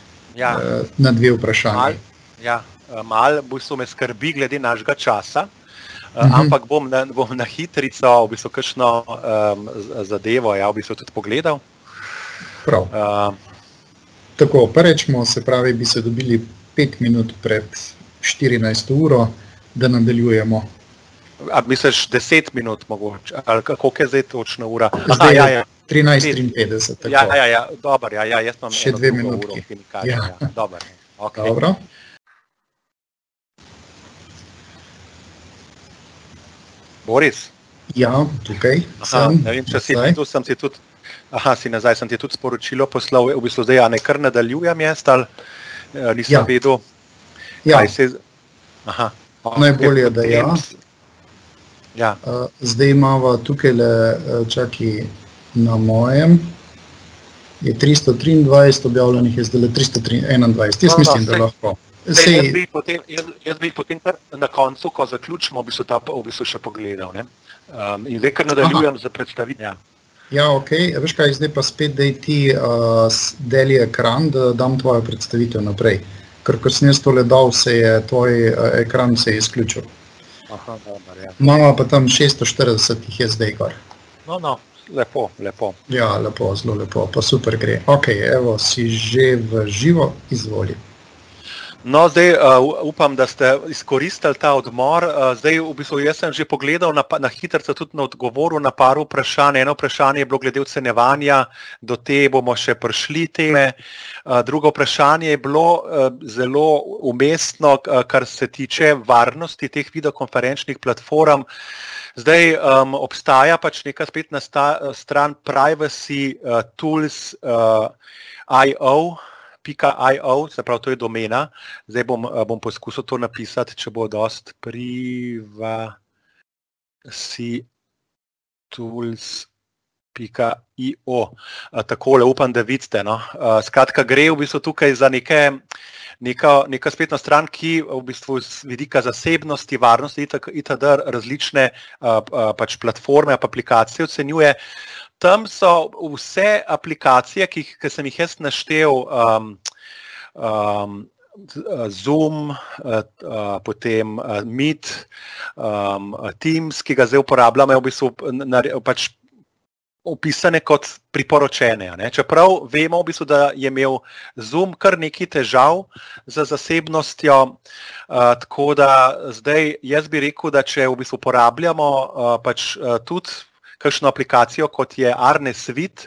na 2 vprašanje. Malo v bistvu me skrbi glede našega časa, ampak bom na hitrico v bistvu kakšno zadevo v bistvu tudi pogledal. Prav. Tako, rečemo, se pravi, bi se dobili 5 minut pred 14 uro, da nadaljujemo. A misliš 10 minut mogoče? Ali koliko je zdaj točno ura? Zdaj je 13:53. Ja, dober, jaz imam še 2 minutki. Dobro. Boris? Ja, tukaj sem. Ne vem, če si tu, sem ti tudi, si nazaj, sem ti tudi sporočilo poslal, v bistvu zdaj, ne kar nadaljujem jaz, ali nisem vedel, kaj se... Najbolje, da zdaj imamo tukaj čaki na mojem, je 323 objavljenih, je zdaj 321, jaz mislim, da lahko. Jaz bi potem na koncu, ko zaključimo, v bistvu še pogledal. In zdaj, kar nadaljujem za predstavitev. Ja, okej. Veš kaj, zdaj pa spet daj ti deli ekran, da dam tvojo predstavitev naprej. Ker ko sem jaz tole dal, tvoj ekran se je izključil. Aha, dober, ja. Imamo pa tam 640 jih je zdaj gor. No, lepo. Ja, lepo, zelo lepo, pa super gre. Okej, evo, si že v živo, izvoli. No, zdaj upam, da ste izkoristili ta odmor. Zdaj, v bistvu, jaz sem že pogledal na hitrico tudi na odgovoru na par vprašanj. Eno vprašanje je bilo glede ocenjevanja, do te bomo še prišli teme. Drugo vprašanje je bilo zelo umestno, kar se tiče varnosti teh videokonferenčnih platform. Zdaj obstaja pač neka spletna stran Privacy Tools .io, se pravi, to je domena. Zdaj bom poskusil to napisati, če bo dost privacytools.io. Takole, upam, da vidite. No. Skratka, gre v bistvu tukaj za neka spletna stran, ki v bistvu z vidika zasebnosti, varnosti itd. Različne pač platforme, aplikacije ocenjuje. Tam so vse aplikacije, ki sem jih jaz naštel, Zoom, potem Meet, Teams, ki ga zdaj uporabljamo, v bistvu pač opisane kot priporočene. Ne? Čeprav vemo, v bistvu, da je imel Zoom kar nekaj težav z zasebnostjo, tako da zdaj jaz bi rekel, da če v bistvu uporabljamo pač tudi kakšno aplikacijo, kot je Arne Svit,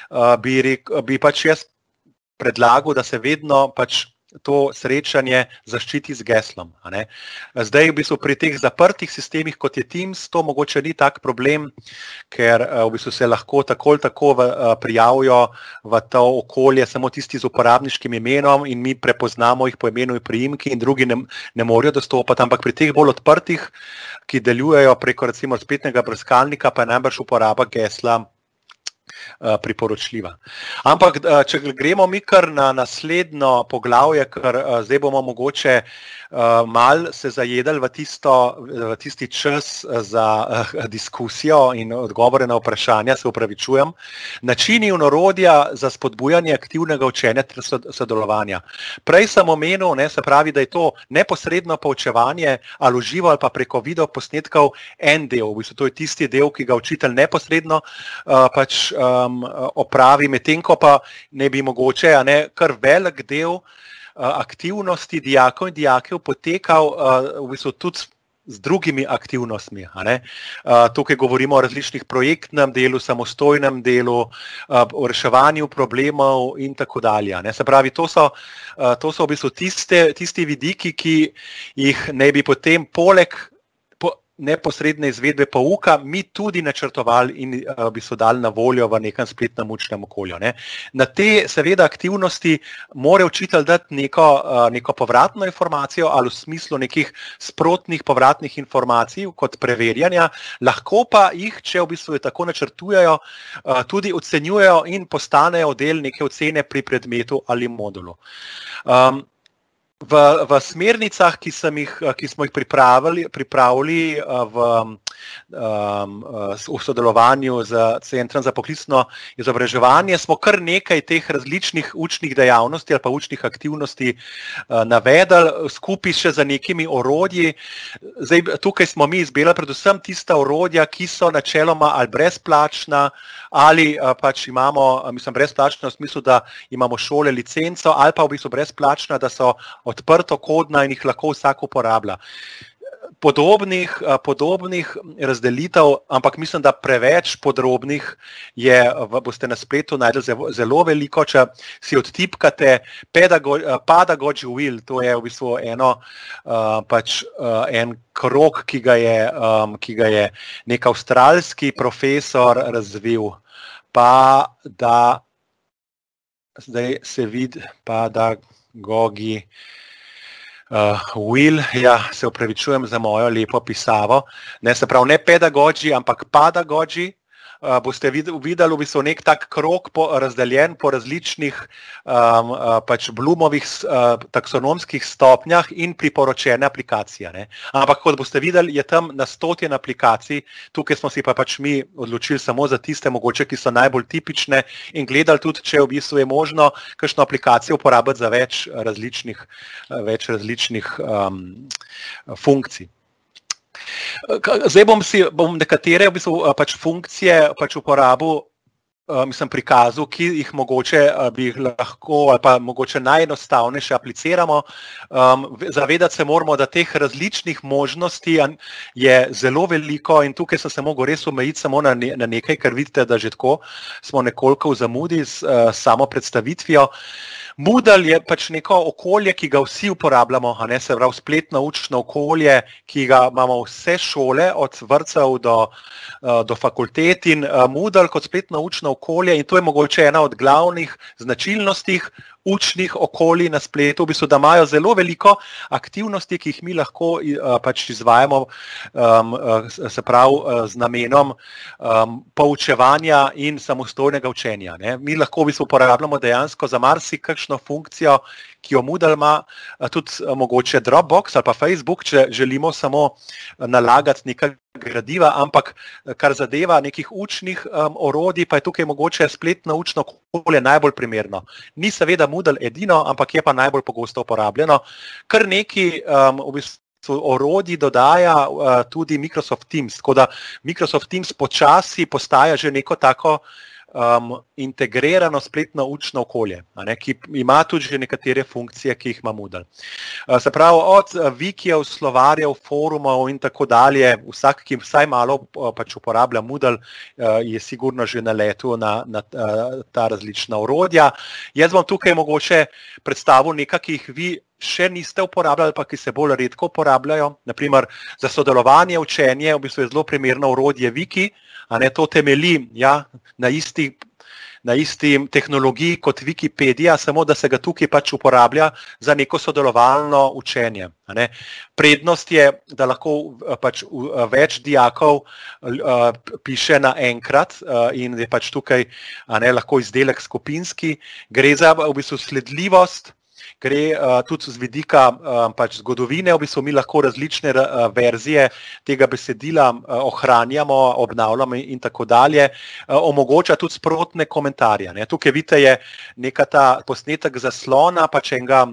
bi pač jaz predlagal, da se vedno pač to srečanje zaščiti z geslom. A ne? Zdaj v bistvu pri teh zaprtih sistemih, kot je Teams, to mogoče ni tak problem, ker v bistvu se lahko tako prijavijo v to okolje samo tisti z uporabniškim imenom in mi prepoznamo jih po imenu in priimki in drugi ne morejo dostopati, ampak pri teh bolj odprtih, ki delujejo preko recimo spletnega brskalnika, pa je najbrž uporaba gesla priporočljiva. Ampak, če gremo mi kar na naslednjo poglavje, ker zdaj bomo mogoče malo se zajedali v tisti čas za diskusijo in odgovore na vprašanja, se opravičujem. Načini in orodja za spodbujanje aktivnega učenja ter sodelovanja. Prej sem omenil, se pravi, da je to neposredno poučevanje ali v živo ali pa preko videoposnetkov en del. V bistvu to je tisti del, ki ga učitelj neposredno pač opravi, medtem ko pa ne bi mogoče kar velik del aktivnosti dijakov in dijakev potekal v bistvu tudi z drugimi aktivnostmi. Tukaj govorimo o različnih projektnem delu, samostojnem delu, o reševanju problemov in tako dalje. Se pravi, to so v bistvu tisti vidiki, ki jih ne bi potem poleg neposredne izvedbe pouka mi tudi načrtovali in bi so dali na voljo v nekem spletnem učnem okolju. Na te seveda aktivnosti mora učitelj dati neko povratno informacijo ali v smislu nekih sprotnih povratnih informacij kot preverjanja, lahko pa jih, če v bistvu tako načrtujejo, tudi ocenjujejo in postanejo del neke ocene pri predmetu ali modulu. V smernicah, ki smo jih pripravili v sodelovanju z Centrom za poklicno izobraževanje, smo kar nekaj teh različnih učnih dejavnosti ali pa učnih aktivnosti navedli, skupaj še za nekimi orodji. Zdaj, tukaj smo mi izbirali predvsem tista orodja, ki so načeloma ali brezplačna, ali pač imamo, brezplačna v smislu, da imamo šole licenco, ali pa v bistvu brezplačna, da so odprto kodna in jih lahko vsak uporablja. Podobnih razdelitev, ampak mislim, da preveč podrobnih boste na spletu najdli zelo veliko, če si odtipkate Pedagogy Wheel, to je v bistvu en krog, ki ga je nek avstralski profesor razvil, pa da zdaj se vidi Pedagogy Wheel, se opravičujem za mojo lepo pisavo, se pravi ne pedagogy, ampak pedagogy boste videli v bistvu nek tak krog razdeljen po različnih pač Bloomovih taksonomskih stopnjah in priporočene aplikacije. Ne. Ampak kot boste videli, je tam na 100 aplikacij, tukaj smo si pa pač mi odločili samo za tiste mogoče, ki so najbolj tipične in gledali tudi, če v bistvu je možno kakšno aplikacijo uporabiti za več različnih funkcij. Zdaj bom nekatere v bistvu pač funkcije pač uporabil, prikazal, ki jih mogoče bi jih lahko ali pa mogoče najenostavnejše apliciramo. Zavedati se moramo, da teh različnih možnosti je zelo veliko in tukaj sem se mogel res omejiti samo na nekaj, ker vidite, da že tako smo nekoliko v zamudi s samo predstavitvijo. Moodle je pač neko okolje, ki ga vsi uporabljamo, se pravi spletno učno okolje, ki ga imamo vse šole, od vrtcev do fakultet in Moodle kot spletno učno okolje in to je mogoče ena od glavnih značilnosti učnih okolij na spletu, v bistvu, da imajo zelo veliko aktivnosti, ki jih mi lahko pač izvajamo, se pravi z namenom poučevanja in samostojnega učenja. Ne. Mi lahko v bistvu uporabljamo dejansko za marsikakšno funkcijo, ki jo Moodle ima, tudi mogoče Dropbox ali pa Facebook, če želimo samo nalagati nekaj gradiva, ampak kar zadeva nekih učnih orodij, pa je tukaj mogoče spletno učno okolje najbolj primerno. Ni seveda Moodle edino, ampak je pa najbolj pogosto uporabljeno. Kar nekaj v bistvu orodij dodaja tudi Microsoft Teams, tako da Microsoft Teams počasi postaja že neko tako integrirano spletno učno okolje, ki ima tudi že nekatere funkcije, ki jih ima Moodle. Se pravi, od wikijev, slovarjev, forumov in tako dalje, vsak, ki vsaj malo pač uporablja Moodle, je sigurno že naletel na ta različna orodja. Jaz bom tukaj mogoče predstavil nekaj, ki jih vi še niste uporabljali, pa ki se bolj redko uporabljajo. Naprimer, za sodelovanje, učenje, v bistvu je zelo primerno orodje Wiki, to temelji na isti tehnologiji kot Wikipedia, samo da se ga tukaj pač uporablja za neko sodelovalno učenje. Prednost je, da lahko pač več dijakov piše naenkrat in je pač tukaj lahko izdelek skupinski. Gre za v bistvu sledljivost, gre tudi z vidika pač zgodovine, v bistvu mi lahko različne verzije tega besedila ohranjamo, obnavljamo in tako dalje. Omogoča tudi sprotne komentarje. Tukaj vidite je neka ta posnetek zaslona pač enega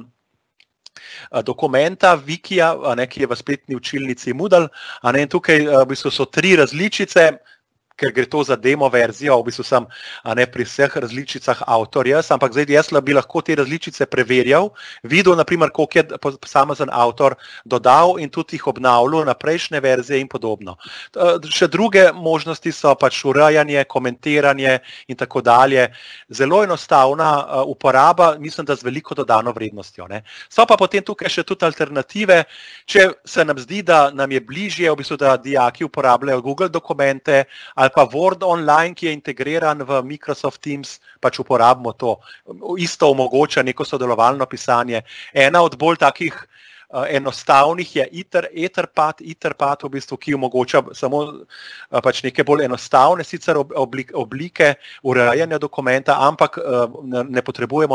dokumenta Wikija, ki je v spletni učilnici Moodle. In tukaj v bistvu so 3 različice, ker gre to za demo verzijo, v bistvu sem pri vseh različicah avtor jaz, ampak zdaj jaz bi lahko te različice preverjal, videl, naprimer, koliko je posamezen avtor dodal in tudi jih obnavljal na prejšnje verzije in podobno. Še druge možnosti so pač urejanje, komentiranje in tako dalje. Zelo enostavna uporaba, mislim, da z veliko dodano vrednostjo. So pa potem tukaj še tudi alternative, če se nam zdi, da nam je bližje, v bistvu, da dijaki uporabljajo Google dokumente ali pa Word Online, ki je integriran v Microsoft Teams, pač uporabimo to. Isto omogoča neko sodelovalno pisanje. Ena od bolj takih enostavnih je Etherpad, v bistvu, ki omogoča samo pač neke bolj enostavne sicer oblike urejanja dokumenta, ampak ne potrebujemo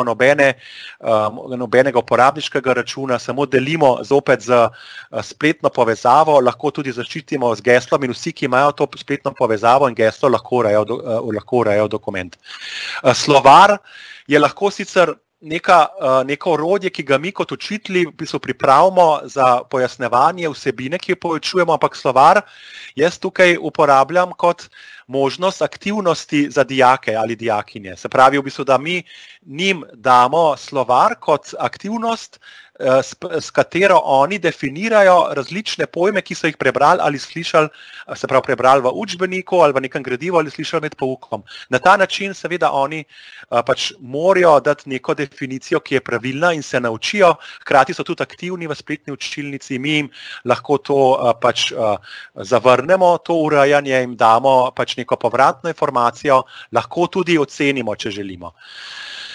nobenega uporabniškega računa, samo delimo zopet z spletno povezavo, lahko tudi zaščitimo z geslom in vsi, ki imajo to spletno povezavo in geslo, lahko urejajo dokument. Slovar je lahko sicer neko orodje, ki ga mi kot učitelji pripravimo za pojasnjevanje vsebine, ki jo poučujemo, ampak slovar jaz tukaj uporabljam kot možnost aktivnosti za dijake ali dijakinje. Se pravi, v bistvu, da mi njim damo slovar kot aktivnost, s katero oni definirajo različne pojme, ki so jih prebrali ali slišali, se pravi prebrali v učbeniku ali v nekem gradivu ali slišali med poukom. Na ta način seveda oni pač morajo dati neko definicijo, ki je pravilna in se naučijo, hkrati so tudi aktivni v spletni učilnici, mi jim lahko to pač zavrnemo, to urejanje, jim damo pač neko povratno informacijo, lahko tudi ocenimo, če želimo.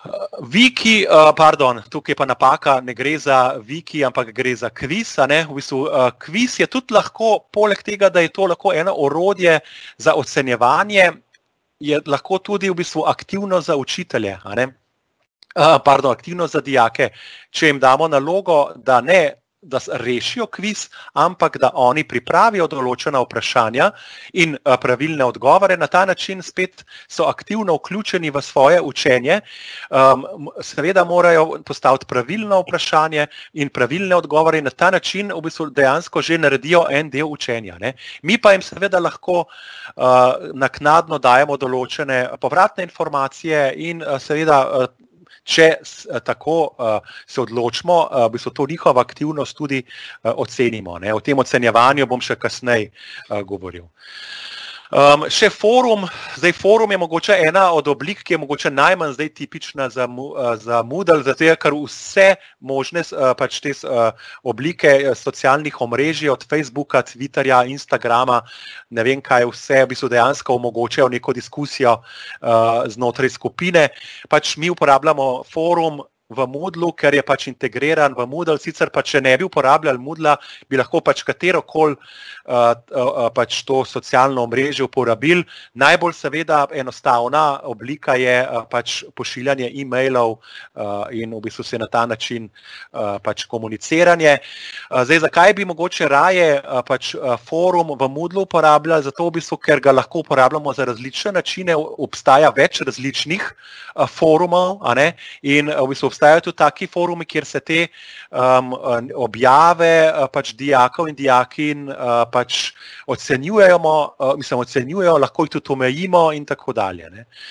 Wiki, tukaj pa napaka, ne gre za Wiki, ampak gre za kviz. V bistvu, kviz je tudi lahko, poleg tega, da je to lahko eno orodje za ocenjevanje, je lahko tudi v bistvu aktivno za učitelje, aktivno za dijake. Če jim damo nalogo, da rešijo kviz, ampak da oni pripravijo določena vprašanja in pravilne odgovore. Na ta način spet so aktivno vključeni v svoje učenje. Seveda morajo postaviti pravilno vprašanje in pravilne odgovore in na ta način v bistvu dejansko že naredijo en del učenja. Mi pa jim seveda lahko naknadno dajemo določene povratne informacije in seveda če tako se odločimo, v bistvu to njihovo aktivnost tudi ocenimo. O tem ocenjevanju bom še kasneje govoril. Še forum. Zdaj, forum je mogoče ena od oblik, ki je mogoče najmanj zdaj tipična za Moodle, zato ker vse možne pač te oblike socialnih omrežij od Facebooka, Twitterja, Instagrama, ne vem kaj vse, v bistvu dejansko omogočajo neko diskusijo znotraj skupine. Pač mi uporabljamo forum v Moodlu, ker je pač integriran v Moodle, sicer pa če ne bi uporabljali Moodla, bi lahko pač katerokoli pač to socialno omrežje uporabili. Najbolj seveda enostavna oblika je pač pošiljanje e-mailov in v bistvu se na ta način pač komuniciranje. Zdaj, zakaj bi mogoče raje pač forum v Moodlu uporabljali? Zato v bistvu, ker ga lahko uporabljamo za različne načine, obstaja več različnih forumov, in v bistvu obstajajo tudi taki forumi, kjer se te objave pač dijakov in dijakinj pač ocenjujejo, lahko jih tudi omejimo in tako dalje.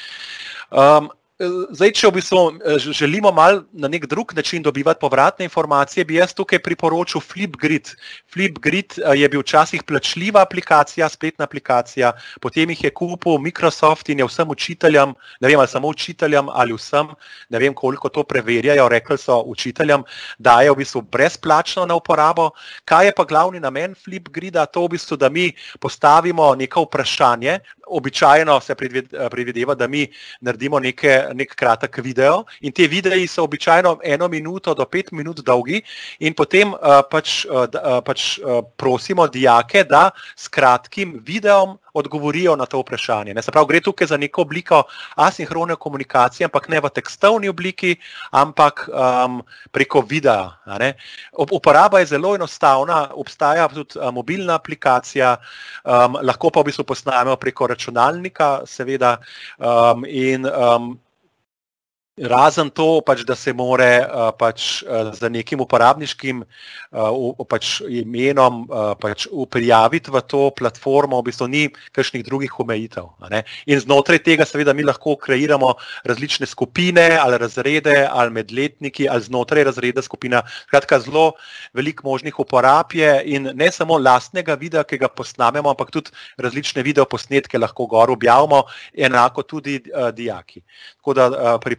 Zdaj, če v bistvu želimo malo na nek drug način dobivati povratne informacije, bi jaz tukaj priporočil Flipgrid. Flipgrid je bil včasih plačljiva aplikacija, spletna aplikacija, potem jih je kupil Microsoft in je vsem učiteljem, ne vem ali samo učiteljem ali vsem, ne vem koliko to preverjajo, rekli so učiteljem, dajo v bistvu brezplačno na uporabo. Kaj je pa glavni namen Flipgrida? To v bistvu, da mi postavimo neko vprašanje, običajno se predvideva, da mi naredimo nek kratek video in te videi so običajno 1 minuto do 5 minut dolgi in potem pač prosimo dijake, da s kratkim videom odgovorijo na to vprašanje. Se pravi, gre tukaj za neko obliko asinhrone komunikacije, ampak ne v tekstovni obliki, ampak preko videa. Uporaba je zelo enostavna, obstaja tudi mobilna aplikacija, lahko pa v bistvu posnamemo preko računalnika, seveda, in razen to, pač, da se more pač, z nekim uporabniškim pač, imenom pač, prijaviti v to platformo, v bistvu ni kakšnih drugih omejitev. In znotraj tega seveda mi lahko kreiramo različne skupine ali razrede ali medletniki ali znotraj razreda skupina. Skratka, zelo veliko možnih uporab je in ne samo lastnega videa, ki ga posnamemo, ampak tudi različne videoposnetke lahko gor objavimo, enako tudi dijaki. Tako da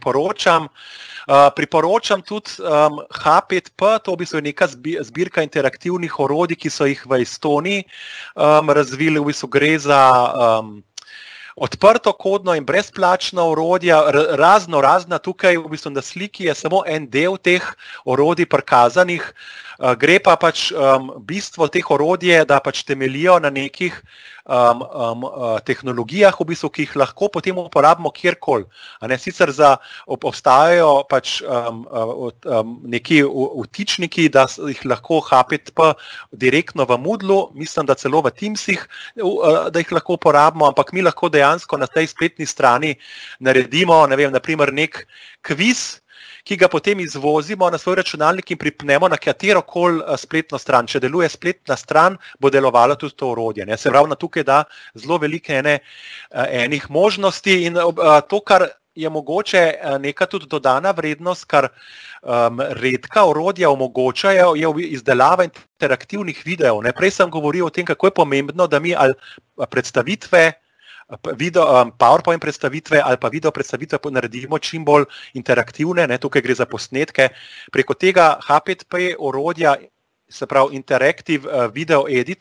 priporočam tudi H5P, to v bistvu je neka zbirka interaktivnih orodij, ki so jih v Estoniji razvili. V bistvu gre za odprto kodno in brezplačna orodja, razna tukaj v bistvu na sliki je samo en del teh orodij prikazanih. Gre pa pač bistvo teh orodij, da pač temeljijo na nekih tehnologijah, v bistvu, ki jih lahko potem uporabimo kjerkoli. Sicer obstajajo pač neki vtičniki, da jih lahko H5P direktno v Moodlu, mislim, da celo v Teamsih, da jih lahko uporabimo, ampak mi lahko dejansko na tej spletni strani naredimo, ne vem, naprimer nek kviz, ki ga potem izvozimo na svoj računalnik in pripnemo na katerokoli spletno stran. Če deluje spletna stran, bo delovalo tudi to orodje. Se pravi, tukaj da zelo veliko enih možnosti in to, kar je mogoče neka tudi dodana vrednost, kar redka orodja omogočajo, je izdelava interaktivnih videov. Prej sem govoril o tem, kako je pomembno, da mi ali predstavitve, PowerPoint predstavitve ali pa video predstavitve naredimo čim bolj interaktivne, tukaj gre za posnetke. Preko tega H5P orodja, se pravi Interactive Video Editor,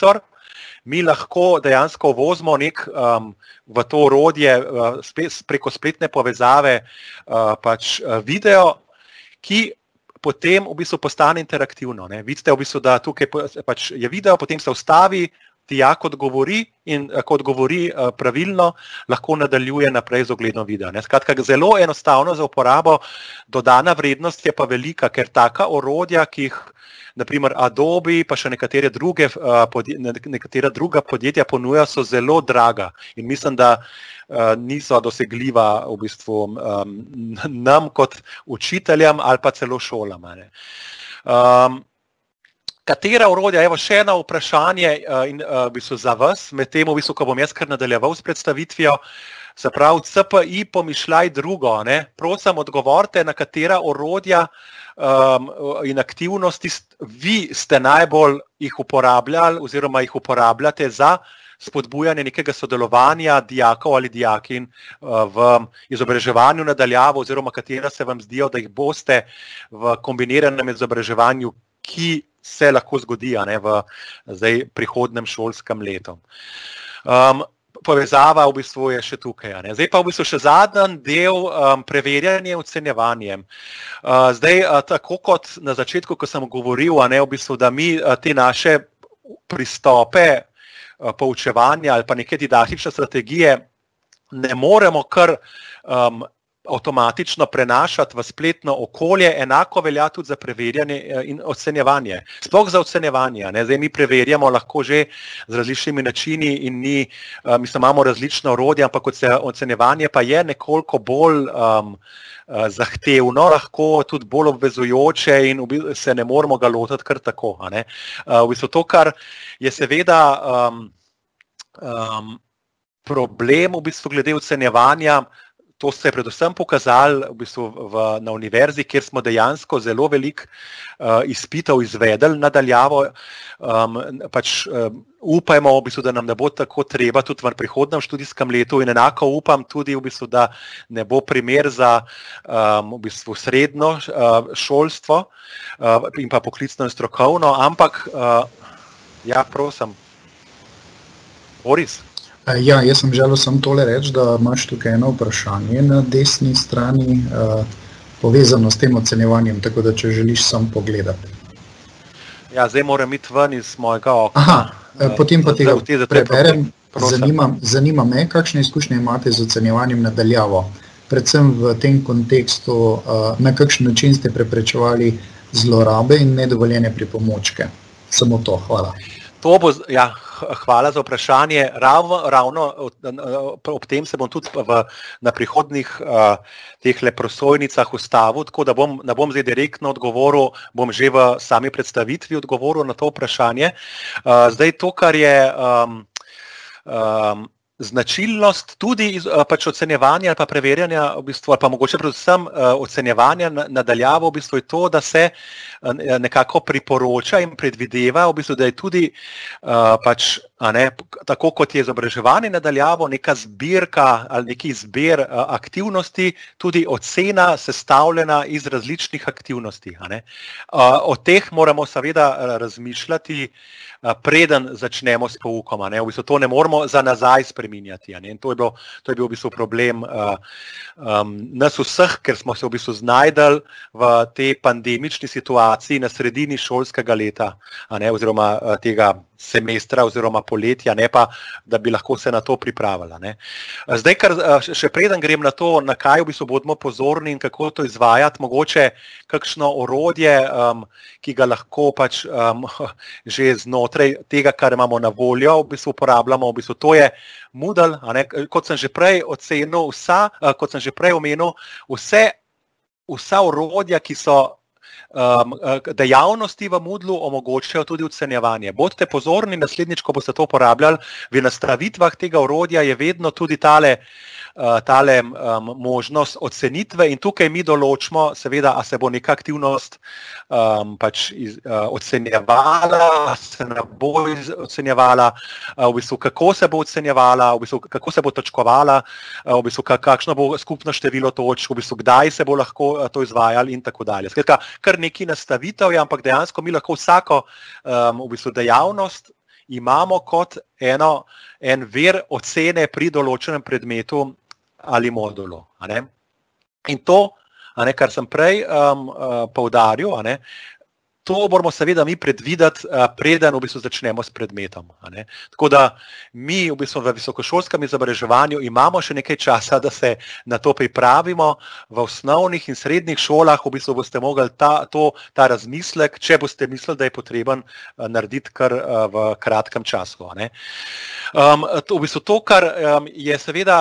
mi lahko dejansko uvozimo v to orodje preko spletne povezave pač video, ki potem v bistvu postane interaktivno. Ne. Vidite v bistvu, da tukaj pač je video, potem se ustavi, dijak odgovori in ko odgovori pravilno, lahko nadaljuje naprej z ogledom videa. Ne. Skratka, zelo enostavno za uporabo, dodana vrednost je pa velika, ker taka orodja, ki jih naprimer Adobe, pa še nekatera druga podjetja ponuja, so zelo draga in mislim, da niso dosegljiva v bistvu nam kot učiteljem ali pa celo šolam. Katera orodja, evo še eno vprašanje in v bistvu za vas, med tem, v bistvu, ko bom jaz kar nadaljeval s predstavitvijo, se pravi CPI pomišljaj drugo, ne? Prosim, odgovorite, na katera orodja in aktivnosti vi ste najbolj jih uporabljali oziroma jih uporabljate za spodbujanje nekega sodelovanja dijakov ali dijakinj v izobraževanju nadaljavo oziroma katera se vam zdijo, da jih boste v kombiniranem izobraževanju, ki se lahko zgodi v zdaj prihodnem šolskem letu. Povezava v bistvu je še tukaj. Zdaj pa v bistvu še zadnji del preverjanje in ocenjevanje. Zdaj, tako kot na začetku, ko sem govoril, v bistvu, da mi te naše pristope poučevanja ali pa neke didaktične strategije ne moremo kar avtomatično prenašati v spletno okolje, enako velja tudi za preverjanje in ocenjevanje. Sploh za ocenjevanje. Zdaj mi preverjamo lahko že z različnimi načini in mislim, imamo različna orodja, ampak ocenjevanje pa je nekoliko bolj zahtevno, lahko tudi bolj obvezujoče in se ne moramo ga lotiti kar tako. V bistvu to, kar je seveda problem v bistvu glede ocenjevanja, to se je predvsem pokazalo v bistvu na univerzi, kjer smo dejansko zelo veliko izpitov izvedli nadaljavo. Upajmo, v bistvu, da nam ne bo tako treba tudi v prihodnem študijskem letu in enako upam tudi, v bistvu, da ne bo primer za v bistvu srednjo šolstvo in pa poklicno in strokovno, ampak ja, prosim. Boris? Ja, jaz sem želel samo tole reči, da imaš tukaj eno vprašanje na desni strani povezano s tem ocenjevanjem, tako da če želiš sam pogledati. Ja, zdaj moram iti ven iz mojega okna. Aha, potem pa tega preberem. Zanima me, kakšne izkušnje imate z ocenjevanjem nadaljavo, predvsem v tem kontekstu, na kakšen način ste preprečevali zlorabe in nedovoljene pripomočke. Samo to, hvala. Ja, hvala za vprašanje. Ravno ob tem se bom tudi na prihodnih tehle prosojnicah ustavil, tako da ne bom zdaj direktno odgovoril, bom že v sami predstavitvi odgovoril na to vprašanje. Zdaj to, kar je značilnost tudi pač ocenjevanja ali pa preverjanja v bistvu, ali pa mogoče predvsem ocenjevanja nadaljavo v bistvu je to, da se nekako priporoča in predvideva v bistvu, da je tudi pač tako kot je izobraževanje nadaljavo neka zbirka ali neki zbir aktivnosti, tudi ocena sestavljena iz različnih aktivnosti. O teh moramo seveda razmišljati, preden začnemo s poukom. V bistvu to ne moramo za nazaj spreminjati. In to je bil v bistvu problem nas vseh, ker smo se v bistvu znajdali v tej pandemični situaciji na sredini šolskega leta, oziroma tega semestra oziroma poletja, ne pa, da bi lahko se na to pripravila. Zdaj, še preden grem na to, na kaj v bistvu bodimo pozorni in kako to izvajati, mogoče kakšno orodje, ki ga lahko pač že znotraj tega, kar imamo na voljo, v bistvu uporabljamo, v bistvu to je Moodle, kot sem že prej ocenil, kot sem že prej omenil, vsa orodja, ki so dejavnosti v Moodlu omogočajo tudi ocenjevanje. Bodite pozorni, naslednjič, ko boste to uporabljali, v nastavitvah tega orodja je vedno tudi tale možnost ocenitve in tukaj mi določimo, seveda, a se bo neka aktivnost pač ocenjevala, se ne bo ocenjevala, v bistvu kako se bo ocenjevala, v bistvu kako se bo točkovala, v bistvu kakšno bo skupno število točk, v bistvu kdaj se bo lahko to izvajali in tako dalje. Skratka, kar neki nastavitev je, ampak dejansko mi lahko vsako v bistvu dejavnost imamo kot en vir ocene pri določenem predmetu ali modulu. In to, kar sem prej poudaril, to moramo seveda mi predvideti, preden v bistvu začnemo s predmetom. Tako da mi v bistvu v visokošolskem izobraževanju imamo še nekaj časa, da se na to pripravimo. V osnovnih in srednjih šolah v bistvu boste mogli ta razmislek, če boste mislili, da je potreben narediti kar v kratkem času. V bistvu to, kar je seveda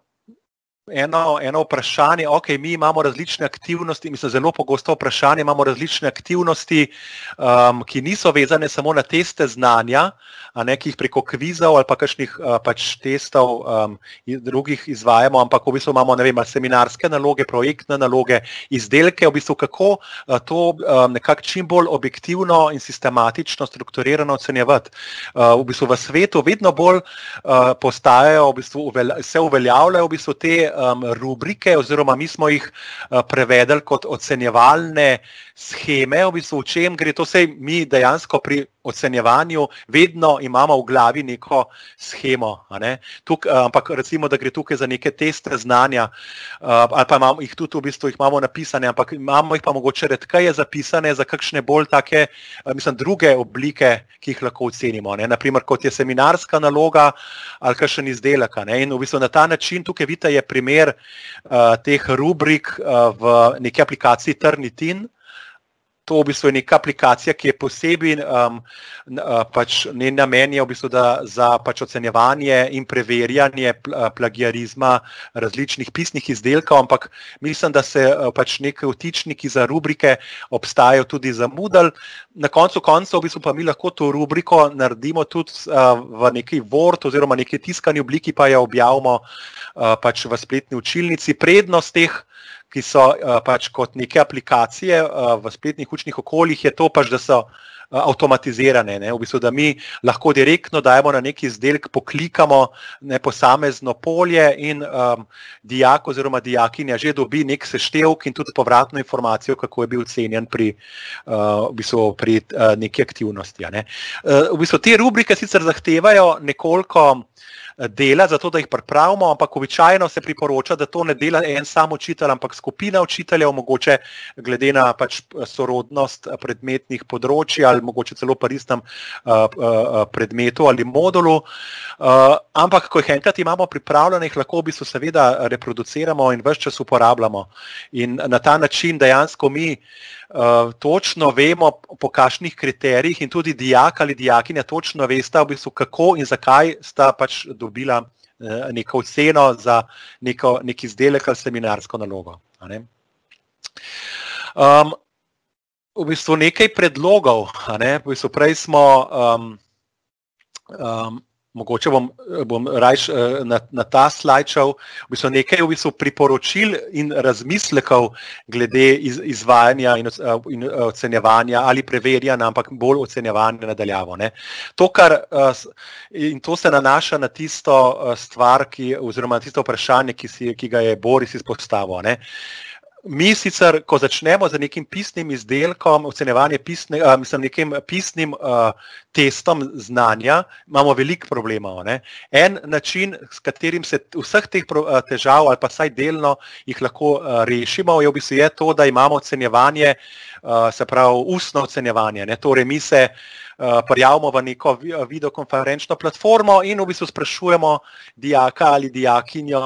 eno vprašanje, mi imamo različne aktivnosti, zelo pogosto vprašanje, imamo različne aktivnosti, ki niso vezane samo na teste znanja, ki jih preko kvizov ali pa kakšnih testov drugih izvajamo, ampak v bistvu imamo, seminarske naloge, projektne naloge, izdelke, v bistvu kako to nekako čim bolj objektivno in sistematično strukturirano ocenjevati. V bistvu v svetu vedno bolj postajajo, se uveljavljajo v bistvu te rubrike, oziroma mi smo jih prevedli kot ocenjevalne sheme, v bistvu v čem gre to, sej mi dejansko pri ocenjevanju vedno imamo v glavi neko shemo, ampak recimo, da gre tukaj za neke teste znanja, ali pa jih tudi v bistvu imamo napisane, ampak imamo jih pa mogoče redkeje zapisane za kakšne bolj take, druge oblike, ki jih lahko ocenimo, naprimer kot je seminarska naloga ali kakšen izdelek, in v bistvu na ta način tukaj vidite je primer teh rubrik v neki aplikaciji Turnitin. To v bistvu je neka aplikacija, ki je posebej njen namen je v bistvu za ocenjevanje in preverjanje plagiarizma različnih pisnih izdelkov, ampak mislim, da se neki vtičniki za rubrike obstajajo tudi za Moodle. Na koncu koncev v bistvu pa mi lahko to rubriko naredimo tudi v neki Word oziroma neki tiskani obliki, pa jo objavimo v spletni učilnici. Prednost teh, ki so kot neke aplikacije v spletnih učnih okoljih, je to da so avtomatizirane, v bistvu, da mi lahko direktno dajemo na neki izdelek, poklikamo posamezno polje in dijak oziroma dijakinja že dobi nek seštevek in tudi povratno informacijo, kako je bil ocenjen pri neki aktivnosti. V bistvu te rubrike sicer zahtevajo nekoliko dela, zato da jih pripravimo, ampak običajno se priporoča, da to ne dela en sam učitelj, ampak skupina učiteljev, mogoče glede na sorodnost predmetnih področij ali mogoče celo pri istem predmetu ali modulu. Ampak, ko jih enkrat imamo pripravljene, jih lahko v bistvu seveda reproduciramo in ves čas uporabljamo. In na ta način dejansko mi točno vemo, po kakšnih kriterijih in tudi dijak ali dijakinja točno vesta, v bistvu, kako in zakaj sta dobila neko oceno za nek izdelek ali seminarsko nalogo. V bistvu nekaj predlogov, v bistvu prej smo mogoče bom rajš na ta slajd šel, v bistvu nekaj priporočil in razmislekov glede izvajanja in ocenjevanja ali preverjanja, ampak bolj ocenjevanja nadaljavo. In to se nanaša na tisto stvar, oziroma na tisto vprašanje, ki ga je Boris izpostavil. Mi sicer, ko začnemo z nekim pisnim izdelkom, ocenjevanje nekim pisnim testom znanja, imamo veliko problemov. En način, s katerim se vseh teh težav ali pa vsaj delno jih lahko rešimo, je v bistvu to, da imamo ocenjevanje, se pravi ustno ocenjevanje. Torej mi se prijavimo v neko videokonferenčno platformo in v bistvu sprašujemo dijaka ali dijakinjo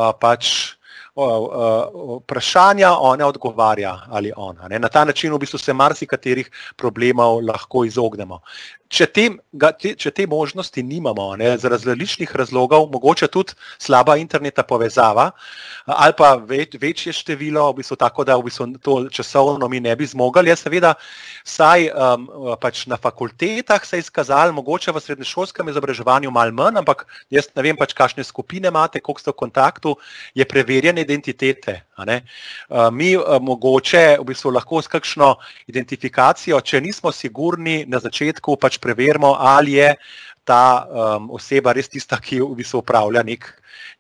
vprašanja, ona odgovarja ali ona. Na ta način v bistvu se marsikaterih problemov lahko izognemo. Če te možnosti nimamo, zaradi različnih razlogov, mogoče tudi slaba interneta povezava ali pa večje število, v bistvu tako, da v bistvu to časovno mi ne bi zmogli, je seveda vsaj na fakultetah se je izkazalo, mogoče v srednješolskem izobraževanju malo manj, ampak jaz ne vem kakšne skupine imate, koliko ste v kontaktu, je preverjanje identitete. Mi mogoče v bistvu lahko s kakšno identifikacijo, če nismo sigurni na začetku, pač preverimo, ali je ta oseba res tista, ki v bistvu upravlja nek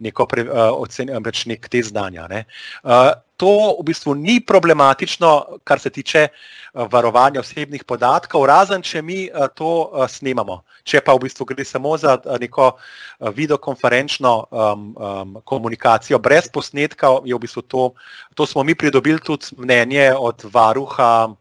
test znanja. Ne. To v bistvu ni problematično, kar se tiče varovanja osebnih podatkov, razen če mi to snemamo. Če pa v bistvu gre samo za neko videokonferenčno komunikacijo brez posnetka, je v bistvu to smo mi pridobili tudi mnenje od varuha,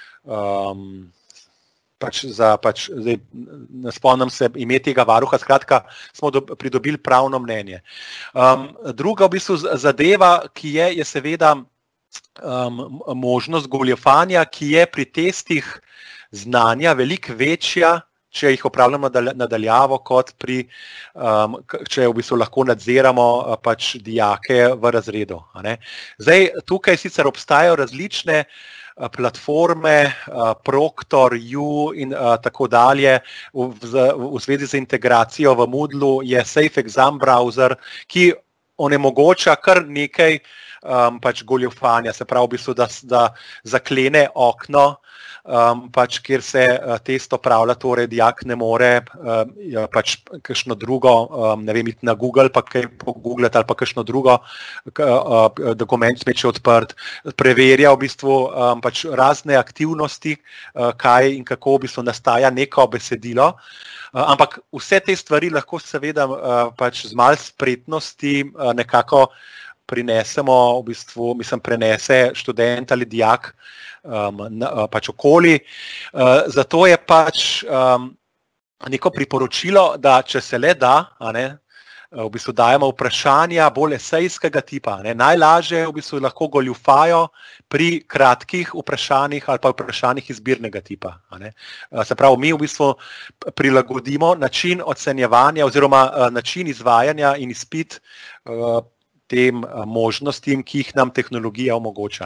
zdaj ne spomnim se ime tega varuha, skratka smo pridobili pravno mnenje. Druga v bistvu zadeva, ki je seveda možnost goljufanja, ki je pri testih znanja veliko večja, če jih opravljamo nadaljavo, kot če v bistvu lahko nadziramo pač dijake v razredu. Zdaj, tukaj sicer obstajajo različne platforme, Proctor, U in tako dalje, v zvezi z integracijo v Moodlu je Safe Exam Browser, ki onemogoča kar nekaj pač goljufanja, se pravi v bistvu, da zaklene okno, pač kjer se test opravlja, torej dijak ne more pač kakšno drugo, ne vem, iti na Google, pa kaj pogooglati ali pa kakšno drugo dokument smeče odprt, preverja v bistvu pač razne aktivnosti, kaj in kako v bistvu nastaja neko besedilo, ampak vse te stvari lahko seveda pač z malo spretnosti nekako prinesemo, v bistvu, prenese študent ali dijak pač okoli. Zato je pač neko priporočilo, da če se le da, v bistvu dajemo vprašanja bolj esejskega tipa. Najlažje v bistvu lahko goljufajo pri kratkih vprašanjih ali pa vprašanjih izbirnega tipa. Se pravi, mi v bistvu prilagodimo način ocenjevanja oziroma način izvajanja in izpit tem možnostim, ki jih nam tehnologija omogoča.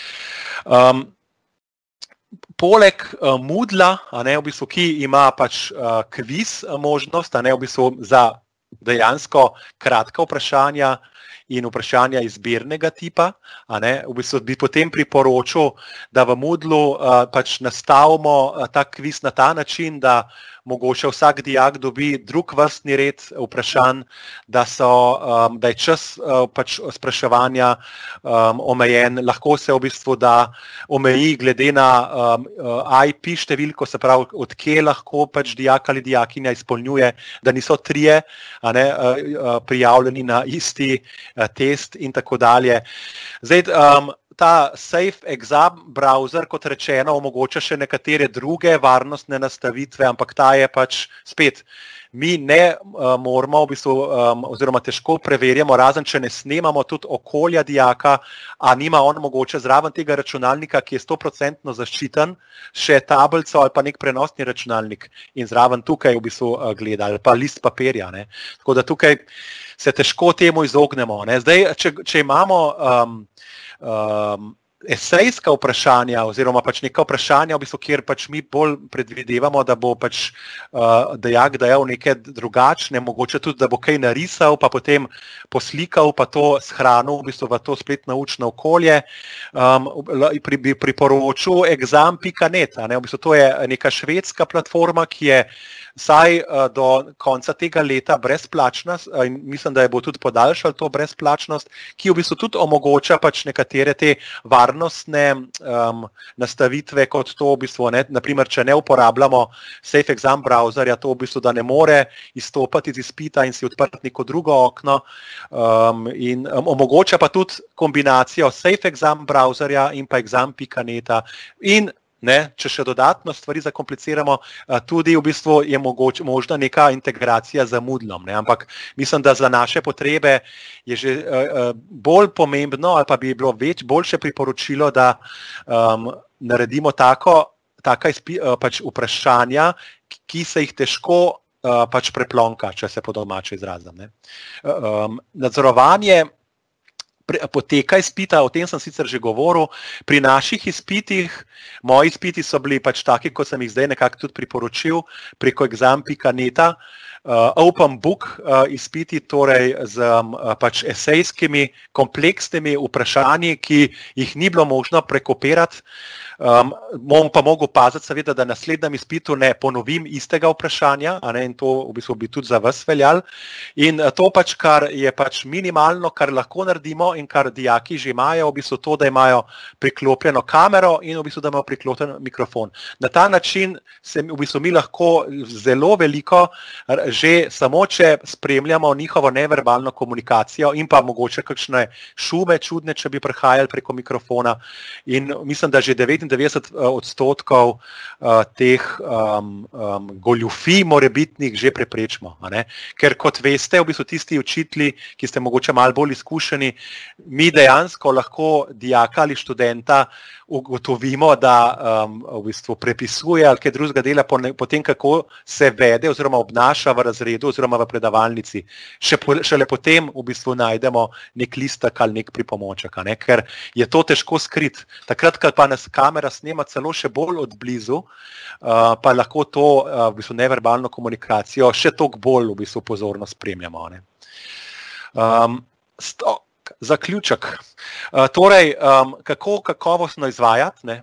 Poleg Moodla, v bistvu, ki ima pač kviz možnost, v bistvu za dejansko kratka vprašanja in vprašanja izbirnega tipa, v bistvu bi potem priporočil, da v Moodlu pač nastavimo ta kviz na ta način, da mogoče vsak dijak dobi drug vrstni red vprašanj, da je čas pač spraševanja omejen, lahko se v bistvu da omeji glede na IP številko, se pravi, odkje lahko pač dijak ali dijakinja izpolnjuje, da niso trije prijavljeni na isti test in tako dalje. Zdaj, ta Safe Exam Browser, kot rečeno, omogoča še nekatere druge varnostne nastavitve, ampak ta je pač spet, mi ne moramo, v bistvu, oziroma težko preverjamo, razen če ne snemamo tudi okolja dijaka, a nima on mogoče zraven tega računalnika, ki je 100% zaščiten, še tablico ali pa nek prenosni računalnik in zraven tukaj v bistvu gleda, ali pa list papirja. Tako da tukaj se težko temu izognemo. Zdaj, če imamo esejska vprašanja oziroma pač neka vprašanja, v bistvu, kjer pač mi bolj predvidevamo, da bo pač dijak dajal neke drugačne, mogoče tudi, da bo kaj narisal, pa potem poslikal, pa to shranil v bistvu v to spletno učno okolje, bi priporočil exam.net. V bistvu to je neka švedska platforma, ki je vsaj do konca tega leta brezplačna in mislim, da je bo tudi podaljšal to brezplačnost, ki v bistvu tudi omogoča pač nekatere te varnostne nastavitve, kot to v bistvu, naprimer, če ne uporabljamo Safe Exam Browserja, to v bistvu, da ne more izstopati iz izpita in si odprti neko drugo okno, in omogoča pa tudi kombinacijo Safe Exam Browserja in pa exam.net in če še dodatno stvari zakompliciramo, tudi v bistvu je možna neka integracija z Moodlom. Ampak mislim, da za naše potrebe je že bolj pomembno ali pa bi bilo boljše priporočilo, da naredimo taka pač vprašanja, ki se jih težko pač preplonka, če se po domače izrazim. Nadzorovanje poteka izpita, o tem sem sicer že govoril, pri naših izpitih, moji izpiti so bili pač taki, kot sem jih zdaj nekako tudi priporočil, preko exam.net, open book izpiti, torej z pač esejskimi, kompleksnimi vprašanji, ki jih ni bilo možno prekopirati, Bom pa mogel paziti, seveda, da na naslednjem izpitu ne ponovim istega vprašanja, in to v bistvu bi tudi za vas veljalo. In to pač, kar je pač minimalno, kar lahko naredimo in kar dijaki že imajo, v bistvu to, da imajo priklopljeno kamero in v bistvu, da imajo priklopljen mikrofon. Na ta način se v bistvu mi lahko zelo veliko, že samo če spremljamo njihovo neverbalno komunikacijo in pa mogoče kakšne šume čudne, če bi prihajali preko mikrofona. In mislim, da že 99% teh goljufij morebitnih že preprečimo. Ker kot veste, v bistvu tisti učitelji, ki ste mogoče malo bolj izkušeni, mi dejansko lahko dijaka ali študenta ugotovimo, da v bistvu prepisuje ali kaj drugega dela po tem, kako se vede oziroma obnaša v razredu oziroma v predavalnici. Šele potem v bistvu najdemo nek listek ali nek pripomoček, ker je to težko skriti. Takrat, ko pa nas kamera snema celo še bolj od blizu, pa lahko to v bistvu neverbalno komunikacijo še toliko bolj v bistvu pozorno spremljamo. Zaključek. Torej, kako kakovostno izvajati?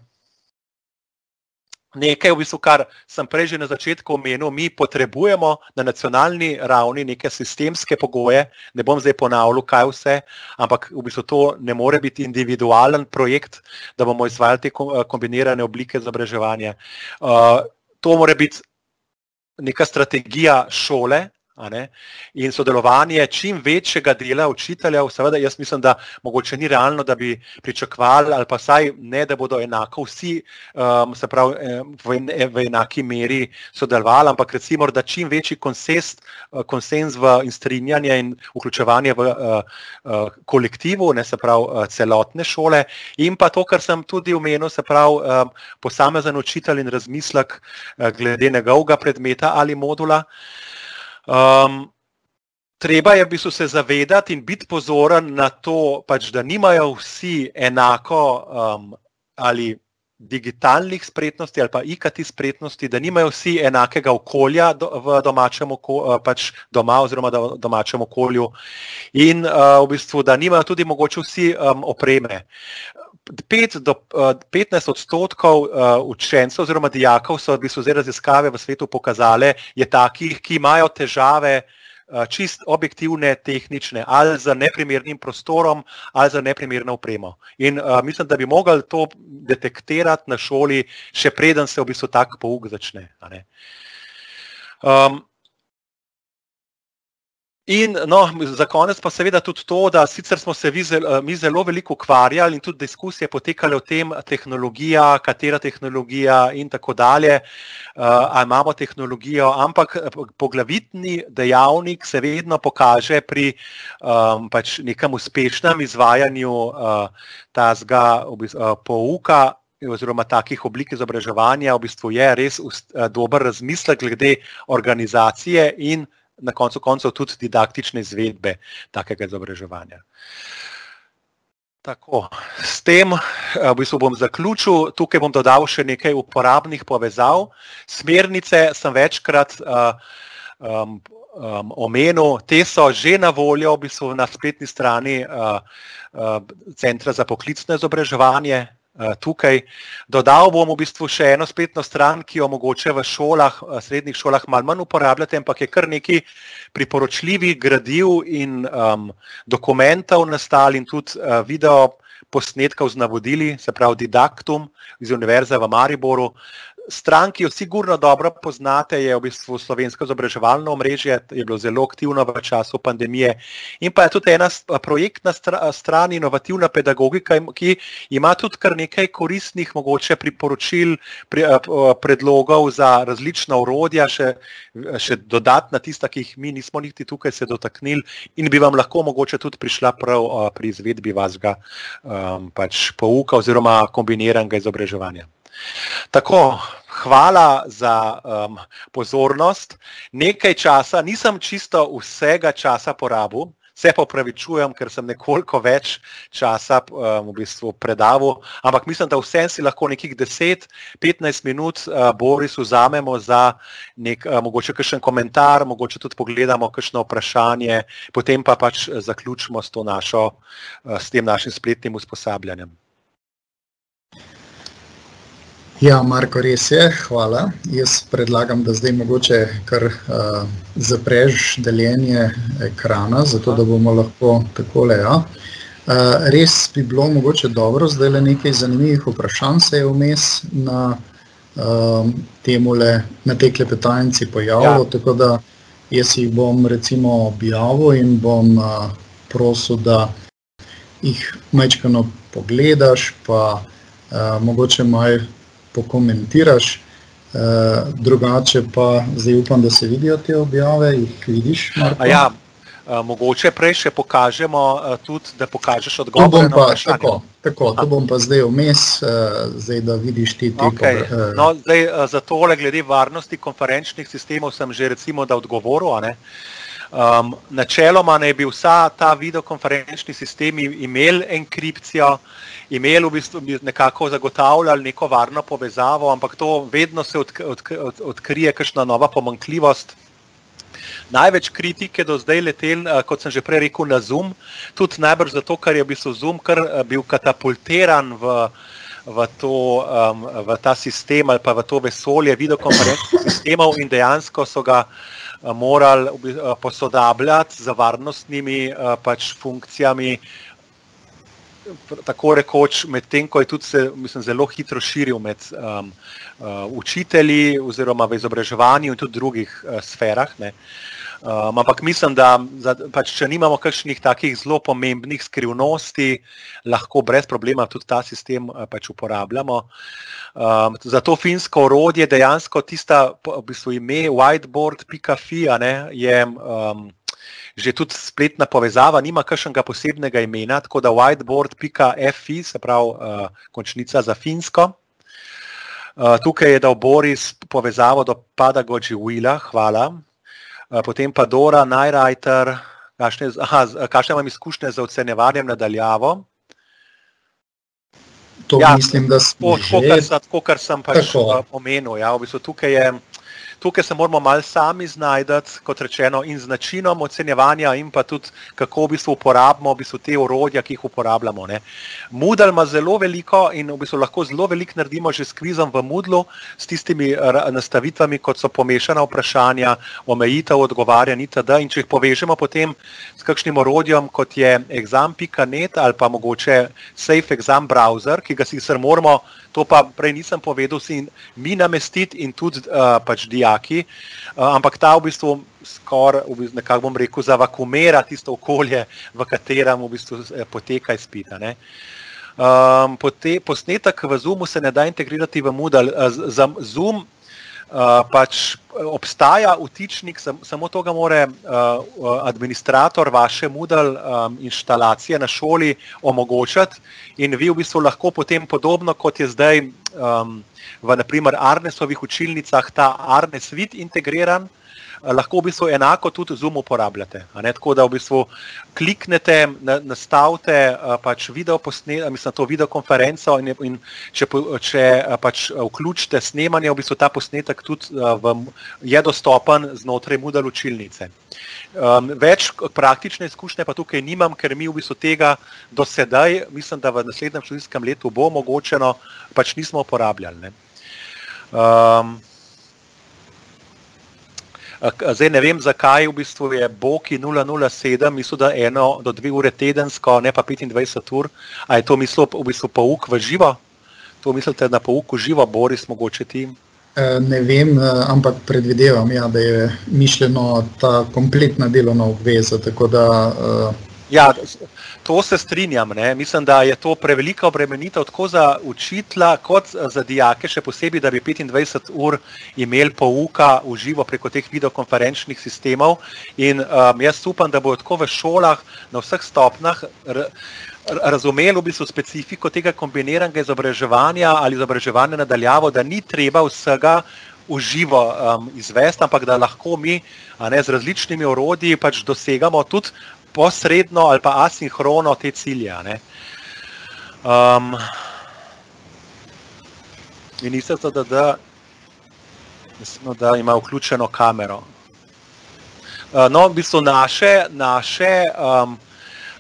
Nekaj, v bistvu, kar sem prej že na začetku omenil, mi potrebujemo na nacionalni ravni neke sistemske pogoje, ne bom zdaj ponavljal, kaj vse, ampak v bistvu to ne more biti individualen projekt, da bomo izvajali te kombinirane oblike izobraževanja. To mora biti neka strategija šole, in sodelovanje čim večjega dela učiteljev. Seveda jaz mislim, da mogoče ni realno, da bi pričakovali ali pa vsaj ne, da bodo enako vsi se pravi v enaki meri sodelovali, ampak recimo, da čim večji konsens in strinjanje in vključevanje v kolektivu, se pravi celotne šole, in pa to, kar sem tudi omenil, se pravi posamezen učitelj in razmislek glede njegovega predmeta ali modula. Treba je v bistvu se zavedati in biti pozoren na to, pač, da nimajo vsi enako ali digitalnih spretnosti ali pa IKT spretnosti, da nimajo vsi enakega okolja v domačem pač doma oziroma v domačem okolju in v bistvu, da nimajo tudi mogoče vsi opreme. 5 do 15% učencev oziroma dijakov so v bistvu zdaj raziskave v svetu pokazale, je takih, ki imajo težave čist objektivne, tehnične, ali z neprimernim prostorom, ali z neprimerno opremo. In mislim, da bi mogli to detektirati na šoli, še preden se v bistvu tak pouk začne. In za konec pa seveda tudi to, da sicer smo se mi zelo veliko ukvarjali in tudi diskusije potekale o tem, tehnologija, katera tehnologija in tako dalje, ali imamo tehnologijo, ampak poglavitni dejavnik se vedno pokaže pri pač nekem uspešnem izvajanju tazga pouka oziroma takih oblik izobraževanja, v bistvu je res dober razmislek glede organizacije in na koncu koncev tudi didaktične izvedbe takega izobraževanja. Tako, s tem v bistvu bom zaključil, tukaj bom dodal še nekaj uporabnih povezav. Smernice sem večkrat omenil, te so že na voljo v bistvu na spletni strani Centra za poklicno izobraževanje. Tukaj. Dodal bom v bistvu še eno spletno stran, ki jo mogoče v šolah, srednjih šolah malo manj uporabljate, ampak je kar nekaj priporočljivih gradiv in dokumentov nastali in tudi video posnetkov z navodili, se pravi Didaktum iz Univerze v Mariboru. Stran, ki jo sigurno dobro poznate, je v bistvu Slovensko izobraževalno omrežje, je bilo zelo aktivno v času pandemije. In pa je tudi ena projektna stran, inovativna pedagogika, ki ima tudi kar nekaj koristnih mogoče priporočil, predlogov za različna orodja, še dodatna tista, ki jih mi nismo niti tukaj se dotaknili in bi vam lahko mogoče tudi prišla prav pri izvedbi vašega pač pouka oziroma kombiniranega izobraževanja. Tako, hvala za pozornost. Nekaj časa, nisem čisto vsega časa porabil, se pa opravičujem, ker sem nekoliko več časa v bistvu predaval, ampak mislim, da vsem si lahko nekih 10-15 minut Boris vzamemo za mogoče kakšen komentar, mogoče tudi pogledamo kakšno vprašanje, potem pa pač zaključimo s tem našim spletnim usposabljanjem. Ja, Marko, res je, hvala. Jaz predlagam, da zdaj mogoče kar zapreš deljenje ekrana, zato da bomo lahko takole, ja. Res bi bilo mogoče dobro, zdaj le nekaj zanimivih vprašanj se je vmes na tej klepetalnici pojavilo, tako da jaz jih bom recimo objavil in bom prosil, da jih majčkeno pogledaš, pa mogoče malo pokomentiraš, drugače pa zdaj upam, da se vidijo te objave, jih vidiš, Marko? Ja, mogoče prej še pokažemo tudi, da pokažeš odgovore na vprašanje. Tako, to bom pa zdaj vmes, zdaj da vidiš ti No, zdaj za tole glede varnosti konferenčnih sistemov sem že recimo da odgovoril, a ne. Načeloma naj bi vsa ta videokonferenčni sistemi imeli enkripcijo, imeli v bistvu nekako zagotavljali neko varno povezavo, ampak to vedno se odkrije kakšna nova pomanjkljivost. Največ kritike do zdaj letel, kot sem že prej rekel, na Zoom, tudi najbrž zato, ker je v bistvu Zoom kar bil katapultiran v ta sistem ali pa v to vesolje videokonferenčnih sistemov in dejansko so ga morali posodabljati z varnostnimi funkcijami, tako rekoč, medtem ko je tudi se, mislim, zelo hitro širil med učitelji oziroma v izobraževanju in tudi drugih sferah, ne. Ampak mislim, da če nimamo kakšnih takih zelo pomembnih skrivnosti, lahko brez problema tudi ta sistem uporabljamo. Za to finsko orodje dejansko tista v bistvu ime whiteboard.fi, je že tudi spletna povezava, nima kakšnega posebnega imena, tako da whiteboard.fi, se pravi končnica za finsko. Tukaj je dal Boris povezavo do Pedagogy Wheela, hvala. Potem pa Dora Najreiter, kakšne imam izkušnje z ocenjevanjem na daljavo. To mislim, da smo že. Tako, kar sem omenil, ja, v bistvu tukaj se moramo malo sami znajdati, kot rečeno, in z načinom ocenjevanja in pa tudi, kako v bistvu uporabimo v bistvu te orodja, ki jih uporabljamo, ne. Moodle ima zelo veliko in v bistvu lahko zelo veliko naredimo že s kvizom v Moodlu, s tistimi nastavitvami, kot so pomešana vprašanja, omejitev odgovarjanj itd. In če jih povežemo potem s kakšnim orodjem, kot je exam.net ali pa mogoče Safe Exam Browser, ki ga sicer moramo, to pa prej nisem povedal, si mi namestiti in tudi dijaki, ampak ta v bistvu skoraj, nekako bom rekel, zavakumira tisto okolje, v katerem v bistvu poteka izpit, ne. Posnetek v Zoomu se ne da integrirati v Moodle. Za Zoom obstaja vtičnik, samo to ga mora administrator vaše Moodle inštalacije na šoli omogočati in vi v bistvu lahko potem podobno, kot je zdaj v naprimer Arnesovih učilnicah ta Arnes Vid integriran, lahko v bistvu enako tudi Zoom uporabljate, ne, tako da v bistvu kliknete, nastavite to videokonferenco in če vključite snemanje, v bistvu ta posnetek tudi je dostopen znotraj Moodle učilnice. Več praktične izkušnje pa tukaj nimam, ker mi v bistvu tega do sedaj, mislim, da v naslednjem študijskem letu bo omogočeno, nismo uporabljali, ne. Zdaj ne vem, zakaj v bistvu je Boki 007, mislim, da 1 do 2 ure tedensko, ne pa 25 ur. A je to mislil v bistvu pouk v živo? To mislite na pouk v živo, Boris, mogoče ti? Ne vem, ampak predvidevam, ja, da je mišljeno ta kompletna delovna obveza, tako da... Ja, to se strinjam, ne. Mislim, da je to prevelika obremenitev tako za učitelja kot za dijake, še posebej, da bi 25 ur imeli pouka v živo preko teh videokonferenčnih sistemov in jaz upam, da bodo tako v šolah na vseh stopnjah razumeli v bistvu specifiko tega kombiniranega izobraževanja ali izobraževanja na daljavo, da ni treba vsega v živo izvesti, ampak da lahko mi, z različnimi orodji dosegamo tudi posredno ali pa asinhrono te cilje, ne. Ministrstvo da ima vključeno kamero. No, v bistvu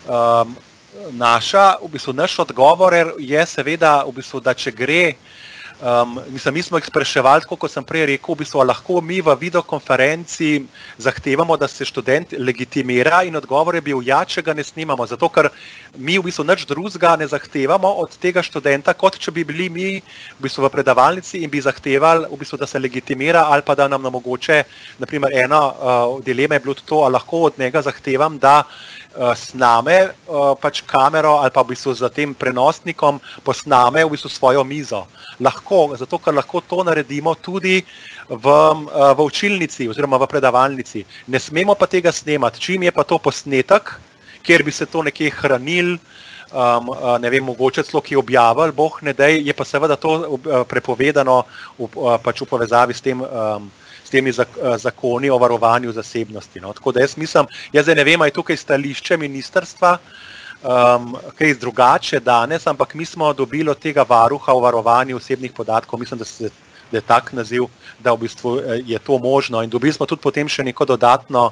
naš odgovor je seveda, v bistvu, da če gre Mi smo jih spraševali, tako kot sem prej rekel, v bistvu, lahko mi v videokonferenci zahtevamo, da se študent legitimira, in odgovor je bil ja, če ga ne snimamo, zato ker mi v bistvu nič drugega ne zahtevamo od tega študenta, kot če bi bili mi v bistvu v predavalnici in bi zahtevali v bistvu, da se legitimira, ali pa da nam mogoče, naprimer, ena dilema je bilo to, ali lahko od njega zahtevam, da sname pač kamero ali pa v bistvu za tem prenosnikom posname v bistvu svojo mizo. Lahko, zato ker lahko to naredimo tudi v učilnici oziroma v predavalnici. Ne smemo pa tega snemati. Čim je pa to posnetek, kjer bi se to nekje hranil, ne vem, mogoče celo ki objavili, boh ne dej, je pa seveda to prepovedano pač v povezavi s temi zakoni o varovanju zasebnosti. No. Tako da jaz mislim, jaz zdaj ne vem, ali je tukaj stališče ministrstva, kaj drugače danes, ampak mi smo dobili od tega varuha o varovanju osebnih podatkov, mislim, da je tak naziv, da v bistvu je to možno, in dobili smo tudi potem še neko dodatno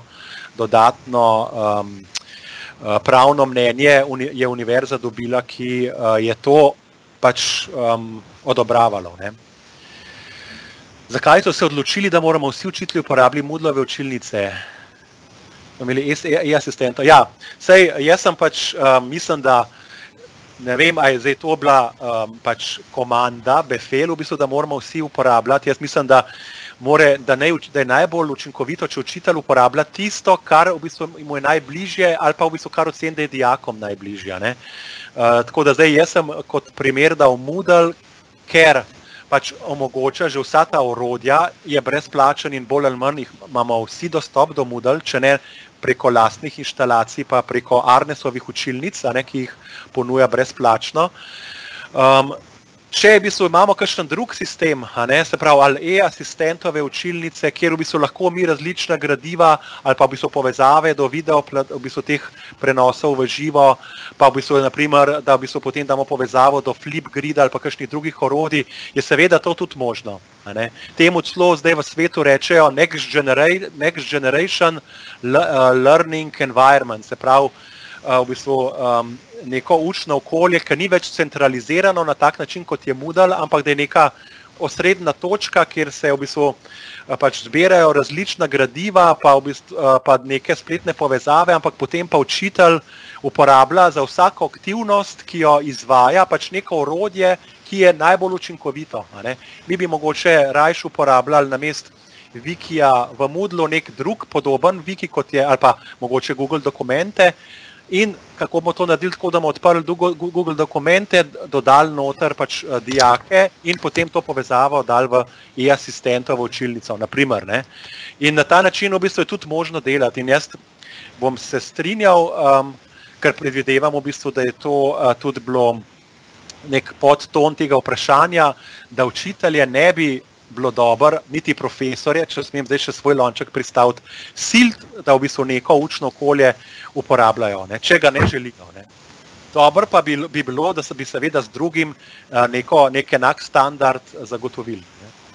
pravno mnenje, je univerza dobila, ki je to pač odobravalo. Ne. Zakaj so se odločili, da moramo vsi učitelji uporabljati Moodlove učilnice? Imeli e-asistentov. Ja, sej jaz sem pač, mislim, da ne vem, ali je zdaj to bila pač komanda, befel, v bistvu, da moramo vsi uporabljati. Jaz mislim, da je najbolj učinkovito, če učitelj uporablja tisto, kar v bistvu mu je najbližje, ali pa v bistvu kar oceni, da je dijakom najbližje. Ne? Tako da zdaj jaz sem kot primer dal Moodle, ker pač omogoča že vsa ta orodja, je brezplačen in bolj ali manj imamo vsi dostop do Moodle, če ne preko lastnih inštalacij, pa preko Arnesovih učilnic, ki jih ponuja brezplačno. Če v bistvu imamo kakšen drug sistem, se pravi, ali e-asistentove učilnice, kjer v bistvu lahko mi različna gradiva ali pa v bistvu povezave do video, v bistvu teh prenosov v živo, pa v bistvu, naprimer, da v bistvu potem damo povezavo do Flipgrida ali pa kakšnih drugih orodij, je seveda to tudi možno. Temu celo zdaj v svetu rečejo Next Generation Learning Environment, se pravi, v bistvu neko učno okolje, ki ni več centralizirano na tak način, kot je Moodle, ampak da je neka osrednja točka, kjer se v bistvu pač zbirajo različna gradiva, pa neke spletne povezave, ampak potem pa učitelj uporablja za vsako aktivnost, ki jo izvaja, pač neko orodje, ki je najbolj učinkovito. Mi bi mogoče rajš uporabljali namesto Wikija v Moodlu nek drug podoben Wiki, kot je, ali pa mogoče Google dokumente. In kako bomo to naredili, tako da bomo odprli Google dokumente, dodali noter pač dijake in potem to povezavo dali v e-asistentovo učilnico, naprimer. Ne? In na ta način v bistvu je tudi možno delati. In jaz bom se strinjal, ker predvidevam v bistvu, da je to tudi bilo nek podton tega vprašanja, da učitelje ne bi bilo dobro, niti profesorje, če smem zdaj še svoj lonček pristaviti, silt, da v bistvu neko učno okolje uporabljajo, če ga ne želijo. Ne. Dobro pa bi bilo, da se bi seveda z drugim nek enak standard zagotovili.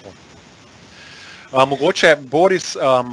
Mogoče, Boris,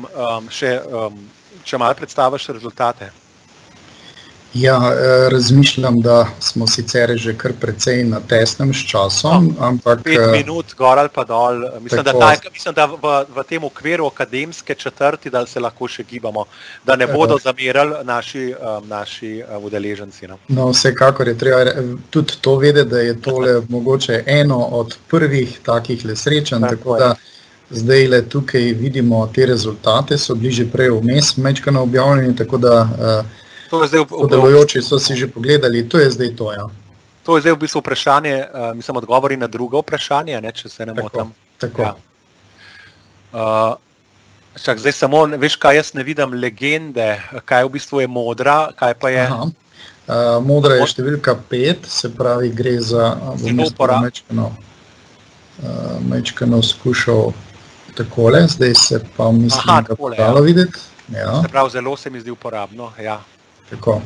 če malo predstaviš rezultate. Ja, razmišljam, da smo sicer že kar precej na tesnem s časom, ampak... 5 minut, gor ali pa dol. Mislim, da v tem okviru akademske četrti, da se lahko še gibamo, da ne bodo zamerali naši udeleženci. No, vsekakor je treba tudi to vedeti, da je tole mogoče eno od prvih takih srečanj, tako da zdaj tukaj vidimo te rezultate, so bili že prej vmes mečkano objavljeni, tako da... Sodelujoči so si že pogledali, to je zdaj to, ja. To je zdaj v bistvu vprašanje, mislim, odgovori na drugo vprašanje, če se ne motim. Tako. Zdaj samo, veš kaj, jaz ne vidim legende, kaj v bistvu je modra, kaj pa je... Modra je številka 5, se pravi, gre za... Mečkano skušal takole, zdaj se pa mislim, da podalo videti. Se pravi, zelo se mi zdi uporabno, ja. Tako.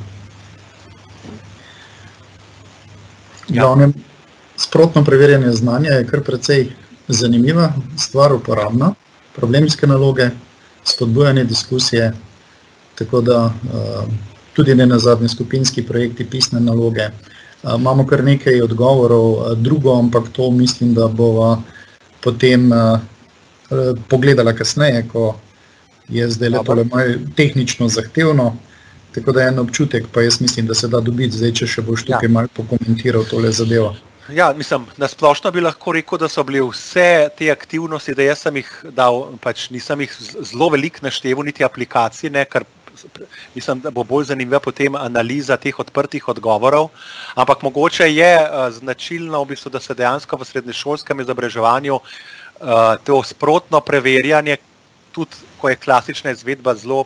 Glavnem, sprotno preverjanje znanja je kar precej zanimiva stvar, uporabna, problemske naloge, spodbujanje diskusije, tako da tudi ne nazadnje skupinski projekti, pisne naloge, Imamo kar nekaj odgovorov, drugo, ampak to mislim, da bova potem pogledala kasneje, ko je zdaj tole malo tehnično zahtevno, tako da en občutek, pa jaz mislim, da se da dobiti, zdaj, če še boš tukaj malo pokomentiral tole zadevo. Ja, mislim, nasplošno bi lahko rekel, da so bile vse te aktivnosti, da jaz sem jih dal, pač nisem jih zelo veliko našteval, niti aplikacij, ne, ker mislim, da bo bolj zanimiva potem analiza teh odprtih odgovorov, ampak mogoče je značilno, v bistvu, da se dejansko v srednješolskem izobraževanju to sprotno preverjanje, tudi ko je klasična izvedba zelo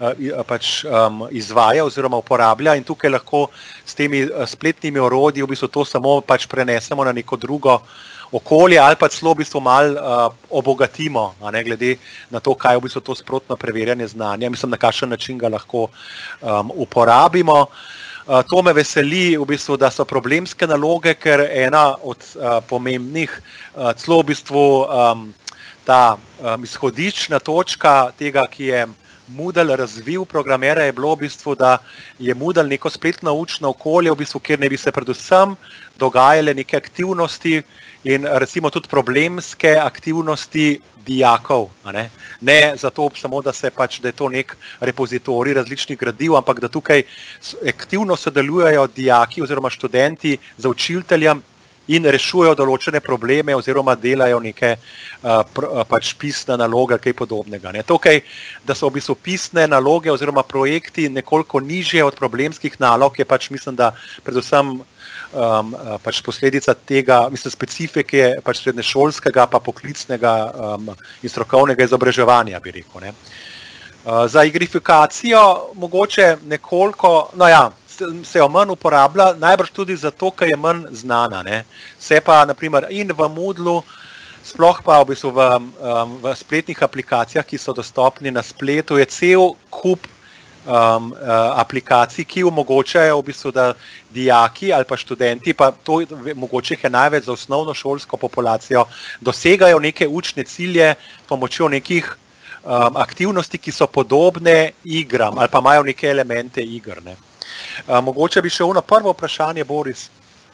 izvaja oziroma uporablja in tukaj lahko s temi spletnimi orodji v bistvu to samo pač prenesemo na neko drugo okolje ali pa celo v bistvu malo obogatimo, a ne, glede na to, kaj je v bistvu to sprotno preverjanje znanja. Mislim, na kakšen način ga lahko uporabimo. To me veseli, v bistvu, da so problemske naloge, ker ena od pomembnih, celo v bistvu ta izhodiščna točka tega, ki je Moodle razvil programere, je bilo v bistvu, da je Moodle neko spletno učno okolje, v bistvu, kjer ne bi se predvsem dogajale neke aktivnosti in recimo tudi problemske aktivnosti dijakov. Ne zato samo, da je to nek repozitorij različnih gradiv, ampak da tukaj aktivno sodelujejo dijaki oziroma študenti z učiteljem in rešujejo določene probleme oziroma delajo neke pisne naloge, kaj podobnega. Tukaj, da so v bistvu pisne naloge oziroma projekti nekoliko nižje od problemskih nalog, je mislim, da predvsem posledica tega, specifike srednješolskega pa poklicnega in strokovnega izobraževanja, bi rekel. Za igrifikacijo mogoče nekoliko, se jo manj uporablja, najbrž tudi zato, ker je manj znana. Se pa, naprimer, in v Moodlu, sploh pa v bistvu v spletnih aplikacijah, ki so dostopni na spletu, je cel kup aplikacij, ki omogočajo v bistvu, da dijaki ali pa študenti, pa to mogoče je največ za osnovno šolsko populacijo, dosegajo neke učne cilje s pomočjo nekih aktivnosti, ki so podobne igram ali pa imajo neke elemente igr. Mogoče bi šel na prvo vprašanje, Boris.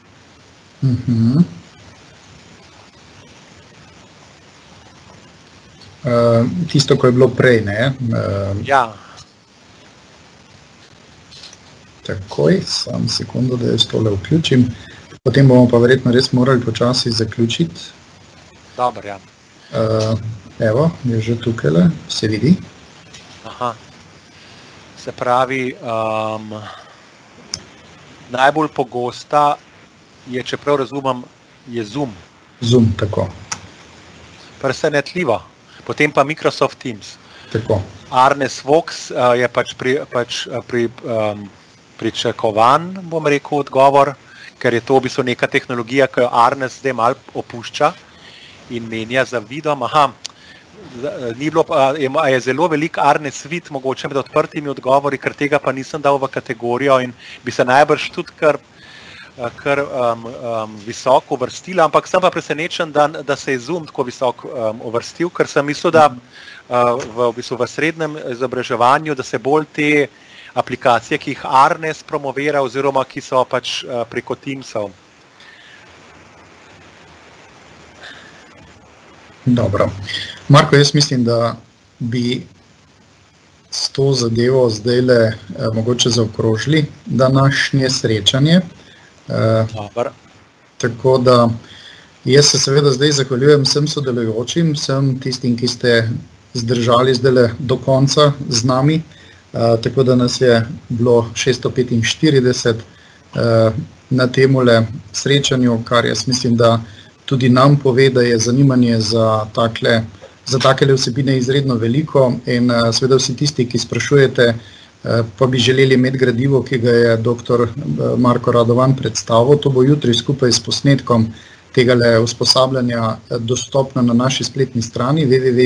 Tisto, ko je bilo prej, ne? Ja. Takoj, samo sekundo, da jaz tole vključim. Potem bomo pa verjetno res morali počasi zaključiti. Dobro, ja. Evo, je že tukajle, se vidi. Aha. Se pravi, najbolj pogosta je, čeprav razumem, je Zoom. Zoom, tako. Presenetljivo. Potem pa Microsoft Teams. Tako. Arnes Vox je pričakovan, bom rekel, odgovor, ker je to v bistvu neka tehnologija, ki jo Arnes zdaj malo opušča in menja za vidom. Aha, je zelo velik Arnes Suite, mogoče med odprtimi odgovori, ker tega pa nisem dal v kategorijo in bi se najbrž tudi kar visoko uvrstila, ampak sem pa presenečen, da se je Zoom tako visoko uvrstil, ker sem mislil, da v srednjem izobraževanju, da se bolj te aplikacije, ki jih Arnes promovira oziroma ki so pač preko Teamsov. Dobro. Marko, jaz mislim, da bi s to zadevo zdajle mogoče zaokrožili današnje srečanje. Tako da jaz se seveda zdaj zahvaljujem vsem sodelujočim, vsem tistim, ki ste zdržali zdajle do konca z nami, tako da nas je bilo 645 na temule srečanju, kar jaz mislim, da tudi nam pove, da je zanimanje za takele vsebine izredno veliko in seveda vsi tisti, ki sprašujete, pa bi želeli imeti gradivo, ki ga je dr. Marko Radovan predstavil. To bo jutri skupaj s posnetkom tegale usposabljanja dostopno na naši spletni strani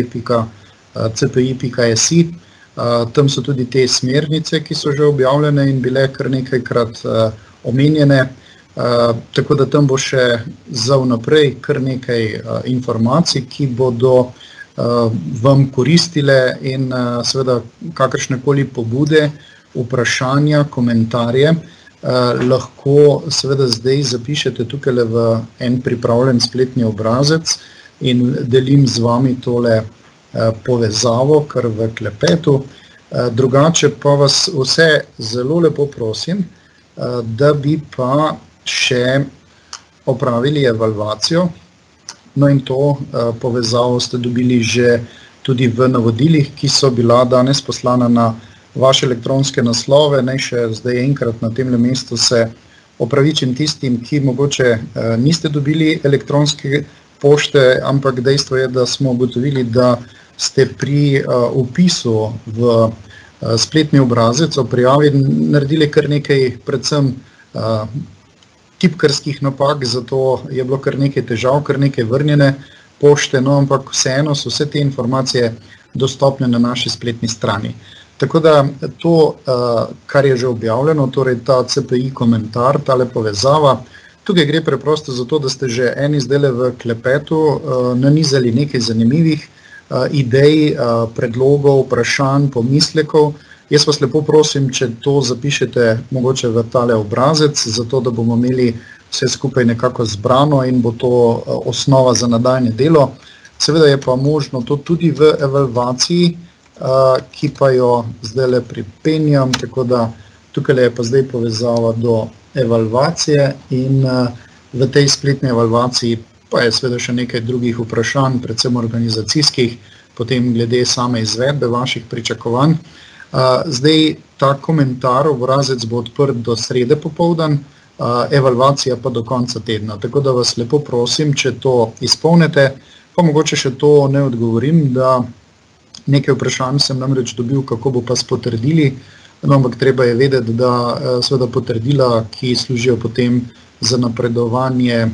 www.cpi.si. Tam so tudi te smernice, ki so že objavljene in bile kar nekajkrat omenjene. Tako da tam bo še za vnaprej kar nekaj informacij, ki bodo vam koristile in seveda kakršnekoli pobude, vprašanja, komentarje lahko seveda zdaj zapišete tukaj v en pripravljen spletni obrazec in delim z vami tole povezavo, kar v klepetu. Drugače pa vas vse zelo lepo prosim, da bi pa še opravili evalvacijo. No in to povezavo ste dobili že tudi v navodilih, ki so bila danes poslana na vaše elektronske naslove. Naj še zdaj enkrat na temle mestu se opravičim tistim, ki mogoče niste dobili elektronske pošte, ampak dejstvo je, da smo ugotovili, da ste pri vpisu v spletni obrazec o prijavi naredili kar nekaj predvsem tipkarskih napak, zato je bilo kar nekaj težav, kar nekaj vrnjene pošte, no, ampak vseeno so vse te informacije dostopne na naši spletni strani. Tako da to, kar je že objavljeno, torej ta CPI komentar, tale povezava, tukaj gre preprosto za to, da ste že eni zdajle v klepetu nanizali nekaj zanimivih idej, predlogov, vprašanj, pomislekov. Jaz vas lepo prosim, če to zapišete mogoče v tale obrazec, zato da bomo imeli vse skupaj nekako zbrano in bo to osnova za nadaljnje delo. Seveda je pa možno to tudi v evalvaciji, ki pa jo zdajle pripenjam, tako da tukaj je pa zdaj povezava do evalvacije in v tej spletni evalvaciji pa je seveda še nekaj drugih vprašanj, predvsem organizacijskih, potem glede same izvedbe vaših pričakovanj. Zdaj ta komentar, obrazec bo odprt do srede popoldan, evalvacija pa do konca tedna. Tako da vas lepo prosim, če to izpolnite, pa mogoče še to ne odgovorim, da nekaj vprašanj sem namreč dobil, kako bo pa s potrdili, no, ampak treba je vedeti, da seveda potrdila, ki služijo potem za napredovanje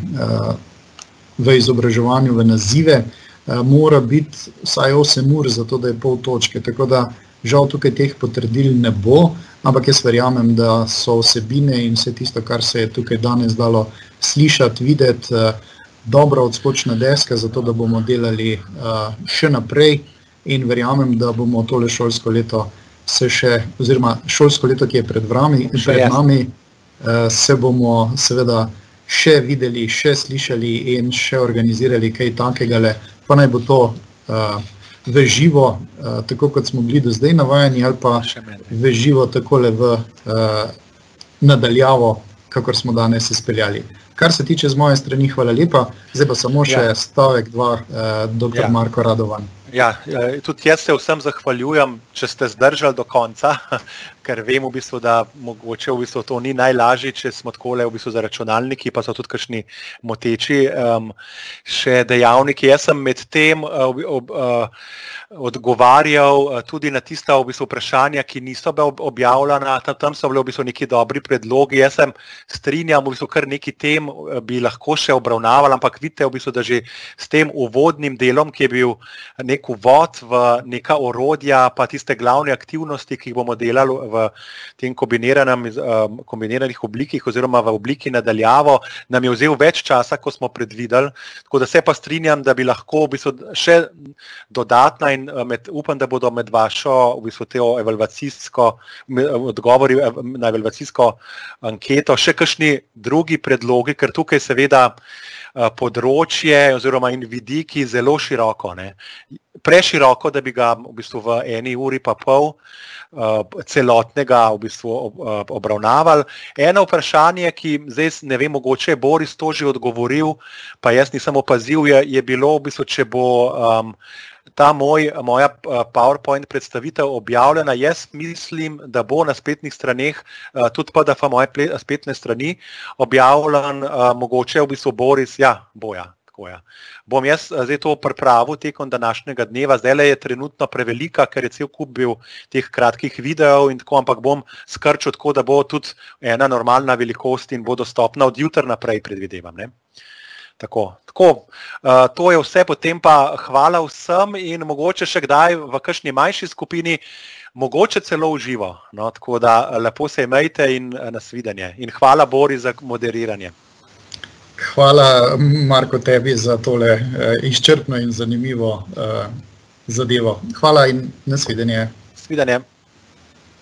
v izobraževanju, v nazive, mora biti vsaj 8 ur, zato da je pol točke. Tako da žal tukaj teh potrdil ne bo, ampak jaz verjamem, da so vsebine in vse tisto, kar se je tukaj danes dalo slišati, videti, dobra odskočna deska, zato da bomo delali še naprej in verjamem, da bomo tole šolsko leto oziroma šolsko leto, ki je pred nami, se bomo seveda še videli, še slišali in še organizirali kaj takega, pa naj bo to v živo, tako kot smo bili do zdaj navajeni, ali pa v živo takole v nadaljavo, kakor smo danes izpeljali. Kar se tiče z moje strani, hvala lepa, zdaj pa samo še stavek 2, dr. Marko Radovan. Ja, tudi jaz se vsem zahvaljujem, če ste zdržali do konca, ker vem v bistvu, da mogoče v bistvu to ni najlažje, če smo takole v bistvu za računalniki, pa so tudi kakšni moteči še dejavniki. Jaz sem med tem odgovarjal tudi na tista v bistvu vprašanja, ki niso bila objavljena, tam so bili v bistvu neki dobri predlogi. Jaz sem strinjam, v bistvu kar neki tem bi lahko še obravnaval, ampak vidite v bistvu, da že s tem uvodnim delom, ki je bil nek uvod v neka orodja, pa tiste glavne aktivnosti, ki jih bomo delali v tem kombiniranih oblikih oziroma v obliki nadaljavo, nam je vzel več časa, ko smo predvideli. Tako da se pa strinjam, da bi lahko v bistvu še dodatna in upam, da bodo med vašo v bistvu teo evalvacijsko odgovori na evalvacijsko anketo še kakšni drugi predlogi, ker tukaj seveda področje oziroma in vidiki zelo široko, preširoko, da bi ga v bistvu v 1 uri pa pol celotnega v bistvu obravnavali. Eno vprašanje, ki zdaj ne vem, mogoče je Boris to že odgovoril, pa jaz nisem opazil, je bilo v bistvu, če bo ta moja PowerPoint predstavitev objavljena. Jaz mislim, da bo na spletnih straneh, tudi PDF moje spletne strani objavljen, mogoče v bistvu Boris, boja. Bom jaz zdaj to pripravil tekom današnjega dneva, zdajle je trenutno prevelika, ker je cel kup bil teh kratkih videov in tako, ampak bom skrčil tako, da bo tudi ena normalna velikost in bo dostopna od jutra naprej, predvidevam. Tako, to je vse, potem pa hvala vsem in mogoče še kdaj v kakšni manjši skupini, mogoče celo v živo. Tako da lepo se imejte in nasvidenje. In hvala Boris za moderiranje. Hvala Marko tebi za tole izčrpno in zanimivo zadevo. Hvala in nasvidenje. Nasvidenje.